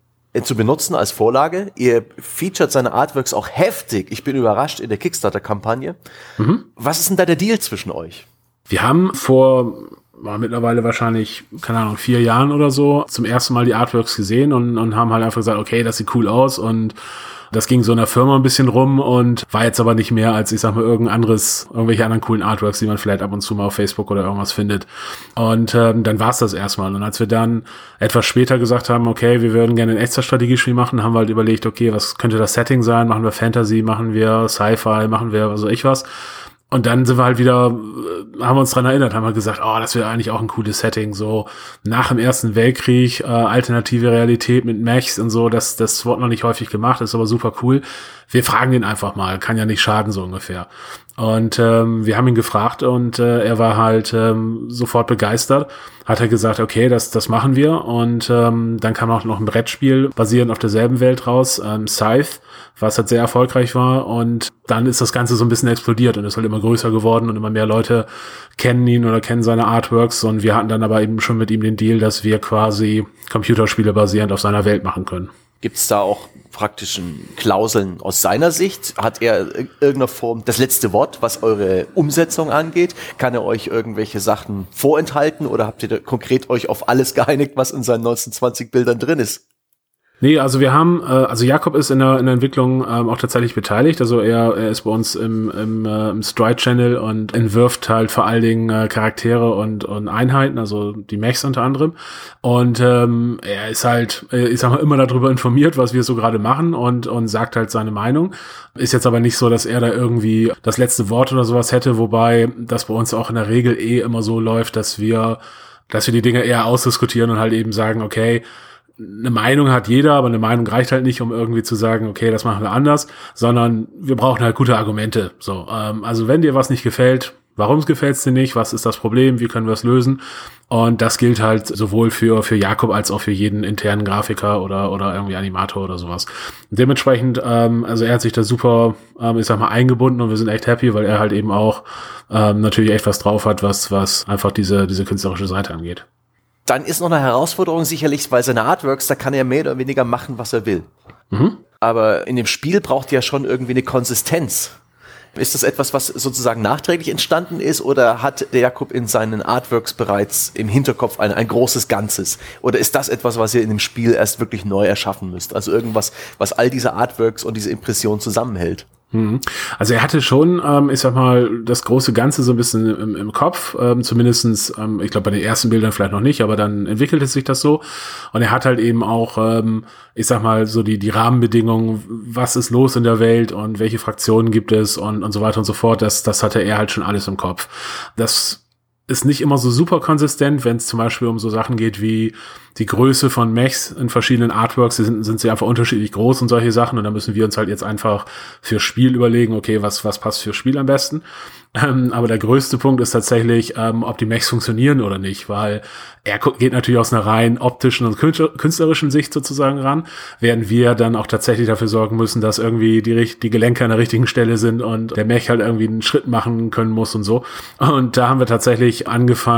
zu benutzen als Vorlage. Ihr featuret seine Artworks auch heftig. Ich bin überrascht in der Kickstarter-Kampagne. Mhm. Was ist denn da der Deal zwischen euch? Wir haben vor war mittlerweile wahrscheinlich, keine Ahnung, vier Jahren oder so zum ersten Mal die Artworks gesehen und, und haben halt einfach gesagt, okay, das sieht cool aus, und das ging so in der Firma ein bisschen rum und war jetzt aber nicht mehr als, ich sag mal, irgendein anderes, irgendwelche anderen coolen Artworks, die man vielleicht ab und zu mal auf Facebook oder irgendwas findet. Und ähm, dann war's das erstmal. Und als wir dann etwas später gesagt haben, okay, wir würden gerne ein Echtzeitstrategiespiel machen, haben wir halt überlegt, okay, was könnte das Setting sein? Machen wir Fantasy, machen wir Sci-Fi, machen wir was weiß ich was. Und dann sind wir halt wieder, haben wir uns dran erinnert, haben wir gesagt, oh, das wäre eigentlich auch ein cooles Setting, so nach dem Ersten Weltkrieg, äh, alternative Realität mit Mechs und so, das, das wurde noch nicht häufig gemacht, ist aber super cool. Wir fragen den einfach mal, kann ja nicht schaden, so ungefähr. Und ähm, wir haben ihn gefragt und äh, er war halt ähm, sofort begeistert, hat er gesagt, okay, das das machen wir. Und ähm, dann kam auch noch ein Brettspiel basierend auf derselben Welt raus, ähm, Scythe, was halt sehr erfolgreich war, und dann ist das Ganze so ein bisschen explodiert und ist halt immer größer geworden und immer mehr Leute kennen ihn oder kennen seine Artworks, und wir hatten dann aber eben schon mit ihm den Deal, dass wir quasi Computerspiele basierend auf seiner Welt machen können. Gibt's da auch praktischen Klauseln aus seiner Sicht? Hat er in irgendeiner Form das letzte Wort, was eure Umsetzung angeht? Kann er euch irgendwelche Sachen vorenthalten oder habt ihr da konkret euch auf alles geeinigt, was in seinen neunzehnhundertzwanzig Bildern drin ist? Nee, also wir haben, äh, also Jakob ist in der, in der Entwicklung ähm, auch tatsächlich beteiligt. Also er, er ist bei uns im, im, äh, im Stride-Channel und entwirft halt vor allen Dingen äh, Charaktere und, und Einheiten, also die Mechs unter anderem. Und ähm, er ist halt, ich sag mal, immer darüber informiert, was wir so gerade machen, und, und sagt halt seine Meinung. Ist jetzt aber nicht so, dass er da irgendwie das letzte Wort oder sowas hätte, wobei das bei uns auch in der Regel eh immer so läuft, dass wir, dass wir die Dinge eher ausdiskutieren und halt eben sagen, okay, eine Meinung hat jeder, aber eine Meinung reicht halt nicht, um irgendwie zu sagen, okay, das machen wir anders, sondern wir brauchen halt gute Argumente. So, ähm, also wenn dir was nicht gefällt, warum gefällt es dir nicht? Was ist das Problem? Wie können wir es lösen? Und das gilt halt sowohl für für Jakob als auch für jeden internen Grafiker oder oder irgendwie Animator oder sowas. Und dementsprechend, ähm, also er hat sich da super, ähm, ich sag mal, eingebunden, und wir sind echt happy, weil er halt eben auch ähm, natürlich echt was drauf hat, was was einfach diese diese künstlerische Seite angeht. Dann ist noch eine Herausforderung sicherlich, weil seine Artworks, da kann er mehr oder weniger machen, was er will. Mhm. Aber in dem Spiel braucht er ja schon irgendwie eine Konsistenz. Ist das etwas, was sozusagen nachträglich entstanden ist, oder hat der Jakob in seinen Artworks bereits im Hinterkopf ein, ein großes Ganzes? Oder ist das etwas, was ihr in dem Spiel erst wirklich neu erschaffen müsst? Also irgendwas, was all diese Artworks und diese Impressionen zusammenhält? Also er hatte schon, ähm, ich sag mal, das große Ganze so ein bisschen im, im Kopf, ähm, zumindestens, ähm, ich glaube bei den ersten Bildern vielleicht noch nicht, aber dann entwickelte sich das so, und er hat halt eben auch, ähm, ich sag mal, so die die Rahmenbedingungen, was ist los in der Welt und welche Fraktionen gibt es und und so weiter und so fort, das das hatte er halt schon alles im Kopf. Das ist nicht immer so super konsistent, wenn es zum Beispiel um so Sachen geht wie die Größe von Mechs in verschiedenen Artworks, die sind, sind sie einfach unterschiedlich groß und solche Sachen, und da müssen wir uns halt jetzt einfach für Spiel überlegen, okay, was was passt für Spiel am besten. Ähm, aber der größte Punkt ist tatsächlich, ähm, ob die Mechs funktionieren oder nicht, weil er geht natürlich aus einer rein optischen und künstlerischen Sicht sozusagen ran, während wir dann auch tatsächlich dafür sorgen müssen, dass irgendwie die, die Gelenke an der richtigen Stelle sind und der Mech halt irgendwie einen Schritt machen können muss und so. Und da haben wir tatsächlich angefangen,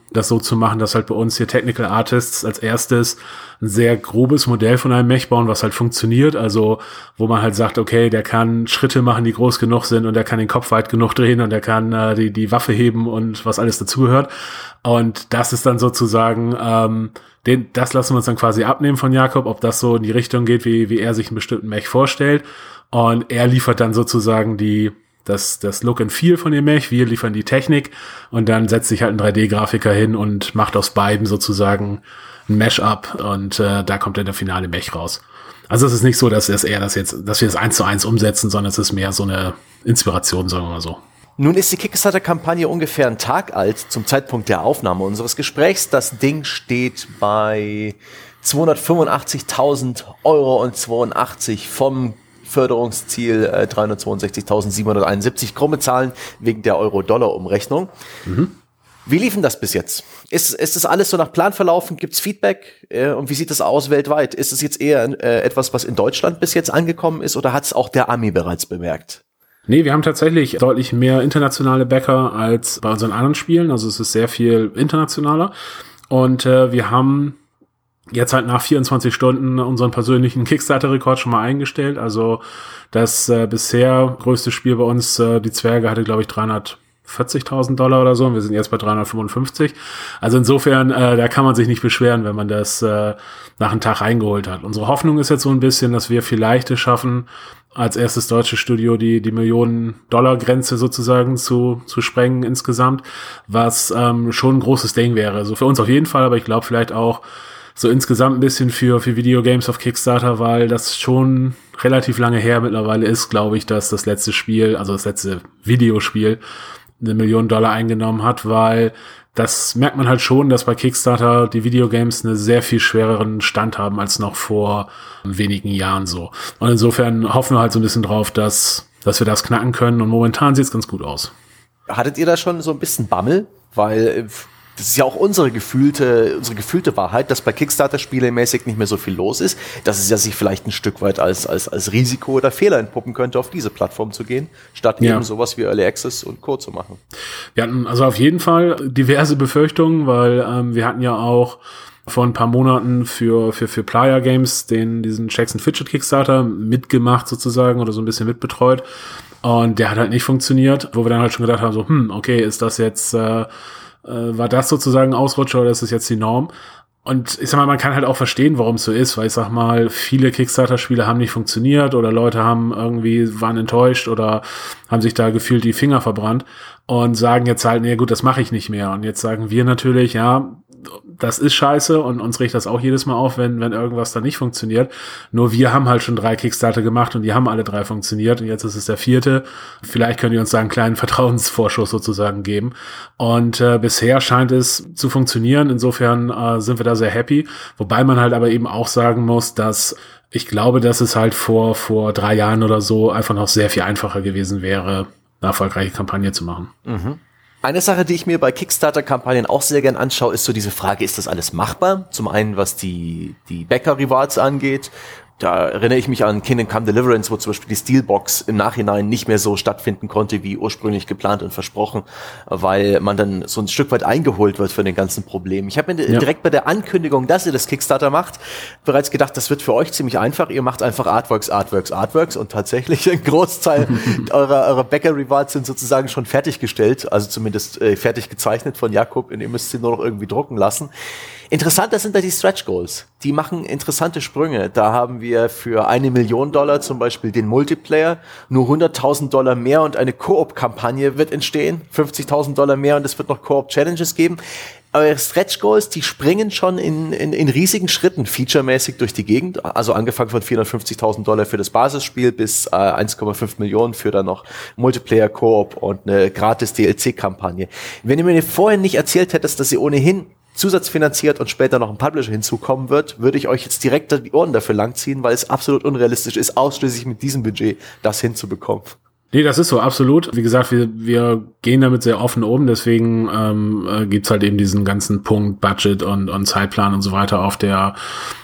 das so zu machen, dass halt bei uns hier Technical Artists als erstes ein sehr grobes Modell von einem Mech bauen, was halt funktioniert, also wo man halt sagt, okay, der kann Schritte machen, die groß genug sind und der kann den Kopf weit genug drehen und der kann äh, die die Waffe heben und was alles dazugehört. Und das ist dann sozusagen, ähm, den, das lassen wir uns dann quasi abnehmen von Jakob, ob das so in die Richtung geht, wie wie er sich einen bestimmten Mech vorstellt. Und er liefert dann sozusagen die das das Look and Feel von dem Mech, wir liefern die Technik und dann setzt sich halt ein drei D-Grafiker hin und macht aus beiden sozusagen ein Mash-up und äh, da kommt dann der finale Mech raus. Also es ist nicht so, dass es eher das jetzt, dass wir das eins zu eins umsetzen, sondern es ist mehr so eine Inspiration, sagen wir mal so. Nun ist die Kickstarter-Kampagne ungefähr einen Tag alt zum Zeitpunkt der Aufnahme unseres Gesprächs. Das Ding steht bei zweihundertfünfundachtzigtausend Euro und zweiundachtzig vom Förderungsziel äh, dreihundertzweiundsechzigtausendsiebenhunderteinundsiebzig, krumme Zahlen wegen der Euro-Dollar-Umrechnung. Mhm. Wie lief denn das bis jetzt? Ist, ist das alles so nach Plan verlaufen? Gibt's Feedback? Äh, und wie sieht das aus weltweit? Ist es jetzt eher äh, etwas, was in Deutschland bis jetzt angekommen ist oder hat es auch der Ami bereits bemerkt? Nee, wir haben tatsächlich deutlich mehr internationale Backer als bei unseren anderen Spielen. Also es ist sehr viel internationaler. Und äh, wir haben jetzt halt nach vierundzwanzig Stunden unseren persönlichen Kickstarter-Rekord schon mal eingestellt. Also das äh, bisher größte Spiel bei uns, äh, die Zwerge, hatte, glaube ich, dreihundertvierzigtausend Dollar oder so. Und wir sind jetzt bei dreihundertfünfundfünfzig. Also insofern, äh, da kann man sich nicht beschweren, wenn man das äh, nach einem Tag eingeholt hat. Unsere Hoffnung ist jetzt so ein bisschen, dass wir vielleicht es schaffen, als erstes deutsches Studio die die Millionen-Dollar-Grenze sozusagen zu zu sprengen insgesamt, was ähm, schon ein großes Ding wäre. Also für uns auf jeden Fall, aber ich glaube vielleicht auch so insgesamt ein bisschen für für Videogames auf Kickstarter, weil das schon relativ lange her mittlerweile ist, glaube ich, dass das letzte Spiel, also das letzte Videospiel, eine Million Dollar eingenommen hat, weil das merkt man halt schon, dass bei Kickstarter die Videogames einen sehr viel schwereren Stand haben als noch vor wenigen Jahren so. Und insofern hoffen wir halt so ein bisschen drauf, dass dass wir das knacken können und momentan sieht es ganz gut aus. Hattet ihr da schon so ein bisschen Bammel? Weil das ist ja auch unsere gefühlte, unsere gefühlte Wahrheit, dass bei Kickstarter spielemäßig nicht mehr so viel los ist, dass es ja sich vielleicht ein Stück weit als, als, als Risiko oder Fehler entpuppen könnte, auf diese Plattform zu gehen, statt ja. eben sowas wie Early Access und Co. zu machen. Wir hatten also auf jeden Fall diverse Befürchtungen, weil ähm, wir hatten ja auch vor ein paar Monaten für für für Playa Games den diesen Shakes and Fidget Kickstarter mitgemacht sozusagen oder so ein bisschen mitbetreut und der hat halt nicht funktioniert, wo wir dann halt schon gedacht haben so, hm, okay, ist das jetzt äh, war das sozusagen Ausrutscher oder ist das jetzt die Norm? Und ich sag mal, man kann halt auch verstehen, warum es so ist, weil ich sag mal, viele Kickstarter-Spiele haben nicht funktioniert oder Leute haben irgendwie, waren enttäuscht oder haben sich da gefühlt die Finger verbrannt und sagen jetzt halt, nee, gut, das mache ich nicht mehr. Und jetzt sagen wir natürlich, ja, das ist scheiße und uns regt das auch jedes Mal auf, wenn wenn irgendwas da nicht funktioniert. Nur wir haben halt schon drei Kickstarter gemacht und die haben alle drei funktioniert und jetzt ist es der vierte. Vielleicht könnt ihr uns da einen kleinen Vertrauensvorschuss sozusagen geben. Und äh, bisher scheint es zu funktionieren. Insofern äh, sind wir da sehr happy. Wobei man halt aber eben auch sagen muss, dass ich glaube, dass es halt vor vor drei Jahren oder so einfach noch sehr viel einfacher gewesen wäre, eine erfolgreiche Kampagne zu machen. Mhm. Eine Sache, die ich mir bei Kickstarter-Kampagnen auch sehr gern anschaue, ist so diese Frage, ist das alles machbar? Zum einen, was die die Backer-Rewards angeht. Da erinnere ich mich an Kingdom Come Deliverance, wo zum Beispiel die Steelbox im Nachhinein nicht mehr so stattfinden konnte, wie ursprünglich geplant und versprochen, weil man dann so ein Stück weit eingeholt wird für den ganzen Problem. Ich habe mir ja. direkt bei der Ankündigung, dass ihr das Kickstarter macht, bereits gedacht, das wird für euch ziemlich einfach. Ihr macht einfach Artworks, Artworks, Artworks und tatsächlich ein Großteil eurer, eurer Backer-Rewards sind sozusagen schon fertiggestellt, also zumindest äh, fertig gezeichnet von Jakob, und ihr müsst sie nur noch irgendwie drucken lassen. Interessanter sind da die Stretch Goals. Die machen interessante Sprünge. Da haben wir für eine Million Dollar zum Beispiel den Multiplayer, nur hunderttausend Dollar mehr und eine Koop-Kampagne wird entstehen, fünfzigtausend Dollar mehr und es wird noch Koop-Challenges geben. Aber Stretch Goals, die springen schon in, in, in riesigen Schritten featuremäßig durch die Gegend. Also angefangen von vierhundertfünfzigtausend Dollar für das Basisspiel bis äh, eins Komma fünf Millionen für dann noch Multiplayer, Koop und eine gratis D L C-Kampagne. Wenn ihr mir vorher nicht erzählt hättest, dass ihr ohnehin zusatzfinanziert und später noch ein Publisher hinzukommen wird, würde ich euch jetzt direkt die Ohren dafür langziehen, weil es absolut unrealistisch ist, ausschließlich mit diesem Budget das hinzubekommen. Nee, das ist so, absolut. Wie gesagt, wir wir gehen damit sehr offen um, deswegen ähm, äh, gibt's halt eben diesen ganzen Punkt Budget und und Zeitplan und so weiter auf der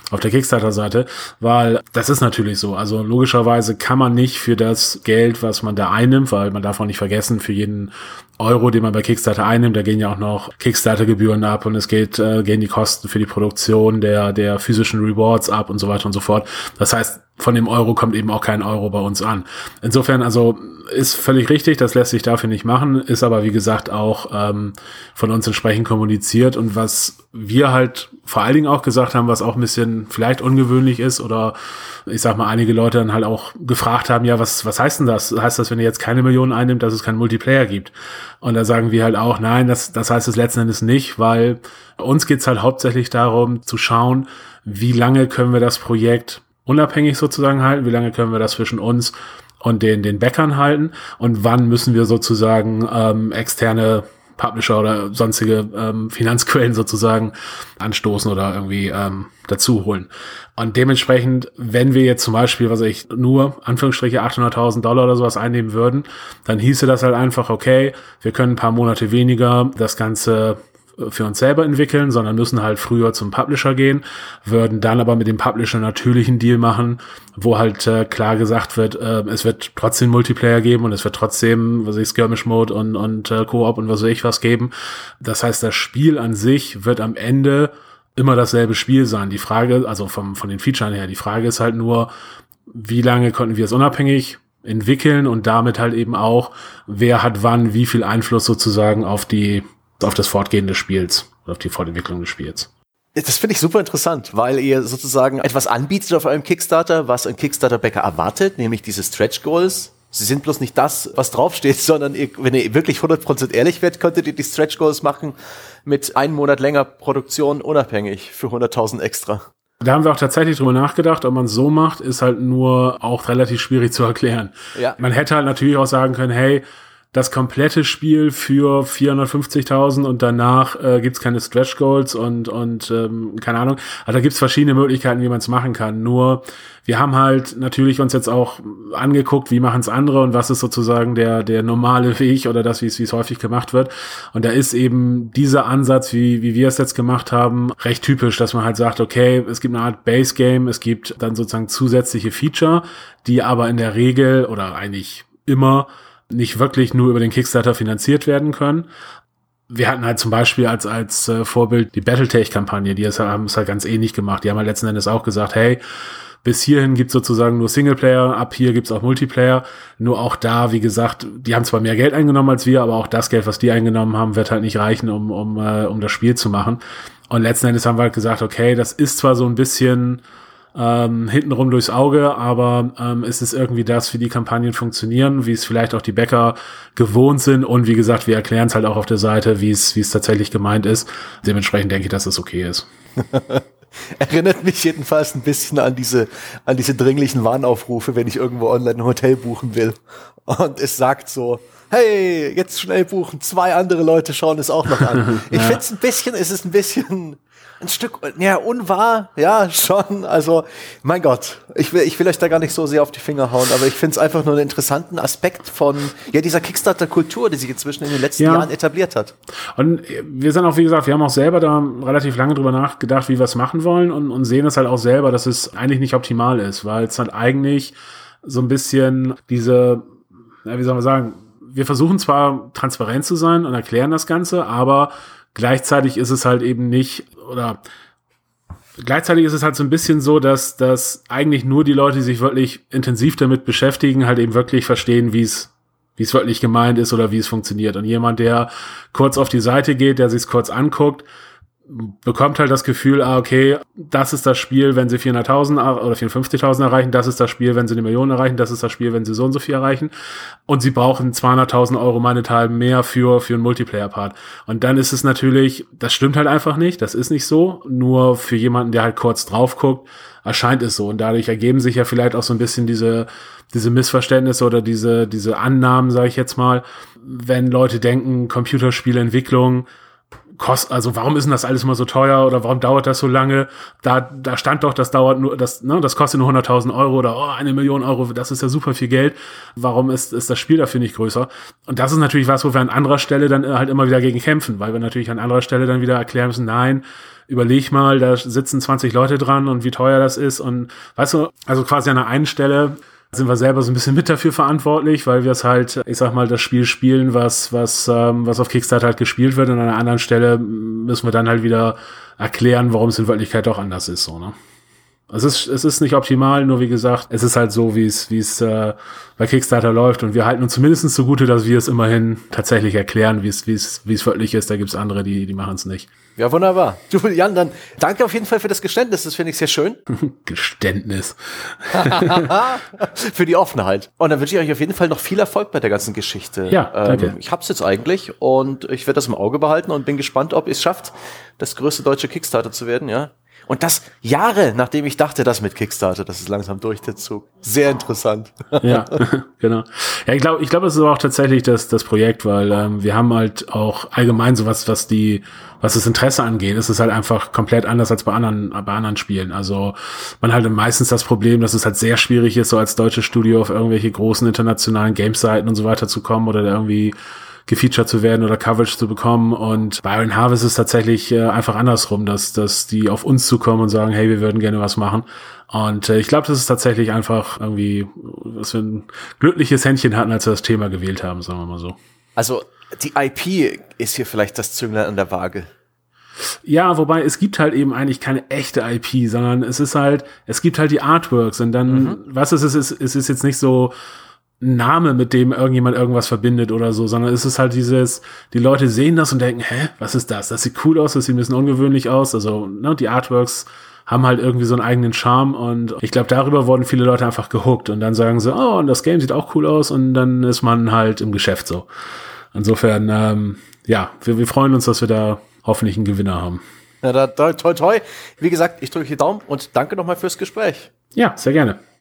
auf der Kickstarter-Seite, weil das ist natürlich so. Also logischerweise kann man nicht für das Geld, was man da einnimmt, weil man darf auch nicht vergessen, für jeden Euro, den man bei Kickstarter einnimmt, da gehen ja auch noch Kickstarter-Gebühren ab und es geht, äh, gehen die Kosten für die Produktion der, der physischen Rewards ab und so weiter und so fort. Das heißt, von dem Euro kommt eben auch kein Euro bei uns an. Insofern, also ist völlig richtig, das lässt sich dafür nicht machen, ist aber wie gesagt auch ähm, von uns entsprechend kommuniziert und was wir halt vor allen Dingen auch gesagt haben, was auch ein bisschen vielleicht ungewöhnlich ist oder ich sag mal, einige Leute dann halt auch gefragt haben, ja, was was heißt denn das? Heißt das, wenn ihr jetzt keine Millionen einnimmt, dass es keinen Multiplayer gibt? Und da sagen wir halt auch, nein, das das heißt es letzten Endes nicht, weil uns geht's halt hauptsächlich darum, zu schauen, wie lange können wir das Projekt unabhängig sozusagen halten, wie lange können wir das zwischen uns und den den Bäckern halten und wann müssen wir sozusagen ähm, externe Publisher oder sonstige ähm, Finanzquellen sozusagen anstoßen oder irgendwie ähm, dazu holen. Und dementsprechend, wenn wir jetzt zum Beispiel, was weiß ich, nur, Anführungsstriche, achthunderttausend Dollar oder sowas einnehmen würden, dann hieße das halt einfach, okay, wir können ein paar Monate weniger das Ganze für uns selber entwickeln, sondern müssen halt früher zum Publisher gehen, würden dann aber mit dem Publisher natürlich einen Deal machen, wo halt äh, klar gesagt wird, äh, es wird trotzdem Multiplayer geben und es wird trotzdem, was weiß ich, Skirmish-Mode und, und äh, Koop und was weiß ich was geben. Das heißt, das Spiel an sich wird am Ende immer dasselbe Spiel sein. Die Frage, also vom von den Features her, die Frage ist halt nur, wie lange konnten wir es unabhängig entwickeln und damit halt eben auch, wer hat wann wie viel Einfluss sozusagen auf die auf das Fortgehen des Spiels, auf die Fortentwicklung des Spiels. Das finde ich super interessant, weil ihr sozusagen etwas anbietet auf eurem Kickstarter, was ein Kickstarter-Bäcker erwartet, nämlich diese Stretch Goals. Sie sind bloß nicht das, was draufsteht, sondern ihr, wenn ihr wirklich hundert Prozent ehrlich werdet, könntet ihr die Stretch Goals machen mit einem Monat länger Produktion unabhängig für hunderttausend extra. Da haben wir auch tatsächlich drüber nachgedacht, ob man es so macht, ist halt nur auch relativ schwierig zu erklären. Ja. Man hätte halt natürlich auch sagen können, hey, das komplette Spiel für vierhundertfünfzigtausend und danach äh, gibt's keine Stretch Goals und und ähm, keine Ahnung. Also da gibt's verschiedene Möglichkeiten, wie man es machen kann. Nur wir haben halt natürlich uns jetzt auch angeguckt, wie machen's andere und was ist sozusagen der der normale Weg oder das, wie es wie es häufig gemacht wird. Und da ist eben dieser Ansatz, wie wie wir es jetzt gemacht haben, recht typisch, dass man halt sagt, okay, es gibt eine Art Base Game, es gibt dann sozusagen zusätzliche Feature, die aber in der Regel oder eigentlich immer nicht wirklich nur über den Kickstarter finanziert werden können. Wir hatten halt zum Beispiel als als äh, Vorbild die Battletech-Kampagne, die es, haben es halt ganz ähnlich gemacht. Die haben halt letzten Endes auch gesagt, hey, bis hierhin gibt's sozusagen nur Singleplayer, ab hier gibt's auch Multiplayer. Nur auch da, wie gesagt, die haben zwar mehr Geld eingenommen als wir, aber auch das Geld, was die eingenommen haben, wird halt nicht reichen, um um äh, um das Spiel zu machen. Und letzten Endes haben wir halt gesagt, okay, das ist zwar so ein bisschen Ähm, hintenrum durchs Auge, aber ähm, es ist irgendwie das, wie die Kampagnen funktionieren, wie es vielleicht auch die Bäcker gewohnt sind und wie gesagt, wir erklären es halt auch auf der Seite, wie es wie es tatsächlich gemeint ist. Dementsprechend denke ich, dass es okay ist. Erinnert mich jedenfalls ein bisschen an diese an diese dringlichen Warnaufrufe, wenn ich irgendwo online ein Hotel buchen will und es sagt so, hey, jetzt schnell buchen, zwei andere Leute schauen es auch noch an. Ich ja. finde es ein bisschen, es ist ein bisschen ein Stück, ja, unwahr, ja, schon, also, mein Gott, ich will, ich will euch da gar nicht so sehr auf die Finger hauen, aber ich finde es einfach nur einen interessanten Aspekt von, ja, dieser Kickstarter-Kultur, die sich inzwischen in den letzten ja. Jahren etabliert hat. Und wir sind auch, wie gesagt, wir haben auch selber da relativ lange drüber nachgedacht, wie wir es machen wollen und, und sehen es halt auch selber, dass es eigentlich nicht optimal ist, weil es halt eigentlich so ein bisschen diese, ja, wie soll man sagen, wir versuchen zwar transparent zu sein und erklären das Ganze, aber gleichzeitig ist es halt eben nicht, oder gleichzeitig ist es halt so ein bisschen so, dass, dass eigentlich nur die Leute, die sich wirklich intensiv damit beschäftigen, halt eben wirklich verstehen, wie es wie es wirklich gemeint ist oder wie es funktioniert. Und jemand, der kurz auf die Seite geht, der sich es kurz anguckt, bekommt halt das Gefühl, ah, okay, das ist das Spiel, wenn sie vierhunderttausend oder vierundfünfzigtausend erreichen, das ist das Spiel, wenn sie eine Million erreichen, das ist das Spiel, wenn sie so und so viel erreichen. Und sie brauchen zweihunderttausend Euro meinethalben mehr für, für einen Multiplayer-Part. Und dann ist es natürlich, das stimmt halt einfach nicht, das ist nicht so. Nur für jemanden, der halt kurz drauf guckt, erscheint es so. Und dadurch ergeben sich ja vielleicht auch so ein bisschen diese, diese Missverständnisse oder diese, diese Annahmen, sage ich jetzt mal, wenn Leute denken, Computerspielentwicklung Kost, also warum ist denn das alles immer so teuer oder warum dauert das so lange? Da, da stand doch, das dauert nur, das, ne, das kostet nur hunderttausend Euro oder oh, eine Million Euro, das ist ja super viel Geld. Warum ist, ist das Spiel dafür nicht größer? Und das ist natürlich was, wo wir an anderer Stelle dann halt immer wieder gegen kämpfen, weil wir natürlich an anderer Stelle dann wieder erklären müssen, nein, überleg mal, da sitzen zwanzig Leute dran und wie teuer das ist und weißt du, also quasi an der einen Stelle sind wir selber so ein bisschen mit dafür verantwortlich, weil wir es halt, ich sag mal, das Spiel spielen, was was ähm, was auf Kickstarter halt gespielt wird und an einer anderen Stelle müssen wir dann halt wieder erklären, warum es in Wirklichkeit doch anders ist, so, ne? Es ist, es ist nicht optimal, nur wie gesagt, es ist halt so, wie es, wie es äh, bei Kickstarter läuft und wir halten uns zumindest zugute, dass wir es immerhin tatsächlich erklären, wie es, wie es, wie es wirklich ist. Da gibt's andere, die, die machen es nicht. Ja, wunderbar. Du, Jan, dann danke auf jeden Fall für das Geständnis, das finde ich sehr schön. Geständnis. Für die Offenheit. Und dann wünsche ich euch auf jeden Fall noch viel Erfolg bei der ganzen Geschichte. Ja, danke. Ähm, ich hab's jetzt eigentlich und ich werde das im Auge behalten und bin gespannt, ob ihr es schafft, das größte deutsche Kickstarter zu werden, ja. Und das Jahre, nachdem ich dachte, das mit Kickstarter, das ist langsam durch der Zug. Sehr interessant. Ja, genau. Ja, ich glaube, ich glaube, es ist auch tatsächlich das, das Projekt, weil ähm, wir haben halt auch allgemein sowas, was die, was das Interesse angeht, ist es halt einfach komplett anders als bei anderen, bei anderen Spielen. Also man hat meistens das Problem, dass es halt sehr schwierig ist, so als deutsches Studio auf irgendwelche großen internationalen Gameseiten und so weiter zu kommen oder irgendwie gefeatured zu werden oder Coverage zu bekommen. Und bei Iron Harvest ist es tatsächlich äh, einfach andersrum, dass dass die auf uns zukommen und sagen, hey, wir würden gerne was machen. Und äh, ich glaube, das ist tatsächlich einfach irgendwie, dass wir ein glückliches Händchen hatten, als wir das Thema gewählt haben, sagen wir mal so. Also die I P ist hier vielleicht das Zünglein an der Waage. Ja, wobei es gibt halt eben eigentlich keine echte I P, sondern es ist halt, es gibt halt die Artworks und dann, mhm. was ist es ist, es ist jetzt nicht so Name, mit dem irgendjemand irgendwas verbindet oder so, sondern es ist halt dieses, die Leute sehen das und denken, hä, was ist das? Das sieht cool aus, das sieht ein bisschen ungewöhnlich aus. Also, ne, die Artworks haben halt irgendwie so einen eigenen Charme und ich glaube, darüber wurden viele Leute einfach gehuckt und dann sagen sie, oh, und das Game sieht auch cool aus und dann ist man halt im Geschäft so. Insofern, ähm, ja, wir, wir freuen uns, dass wir da hoffentlich einen Gewinner haben. Ja, da, toi, toi, toi. Wie gesagt, ich drücke die Daumen und danke nochmal fürs Gespräch. Ja, sehr gerne.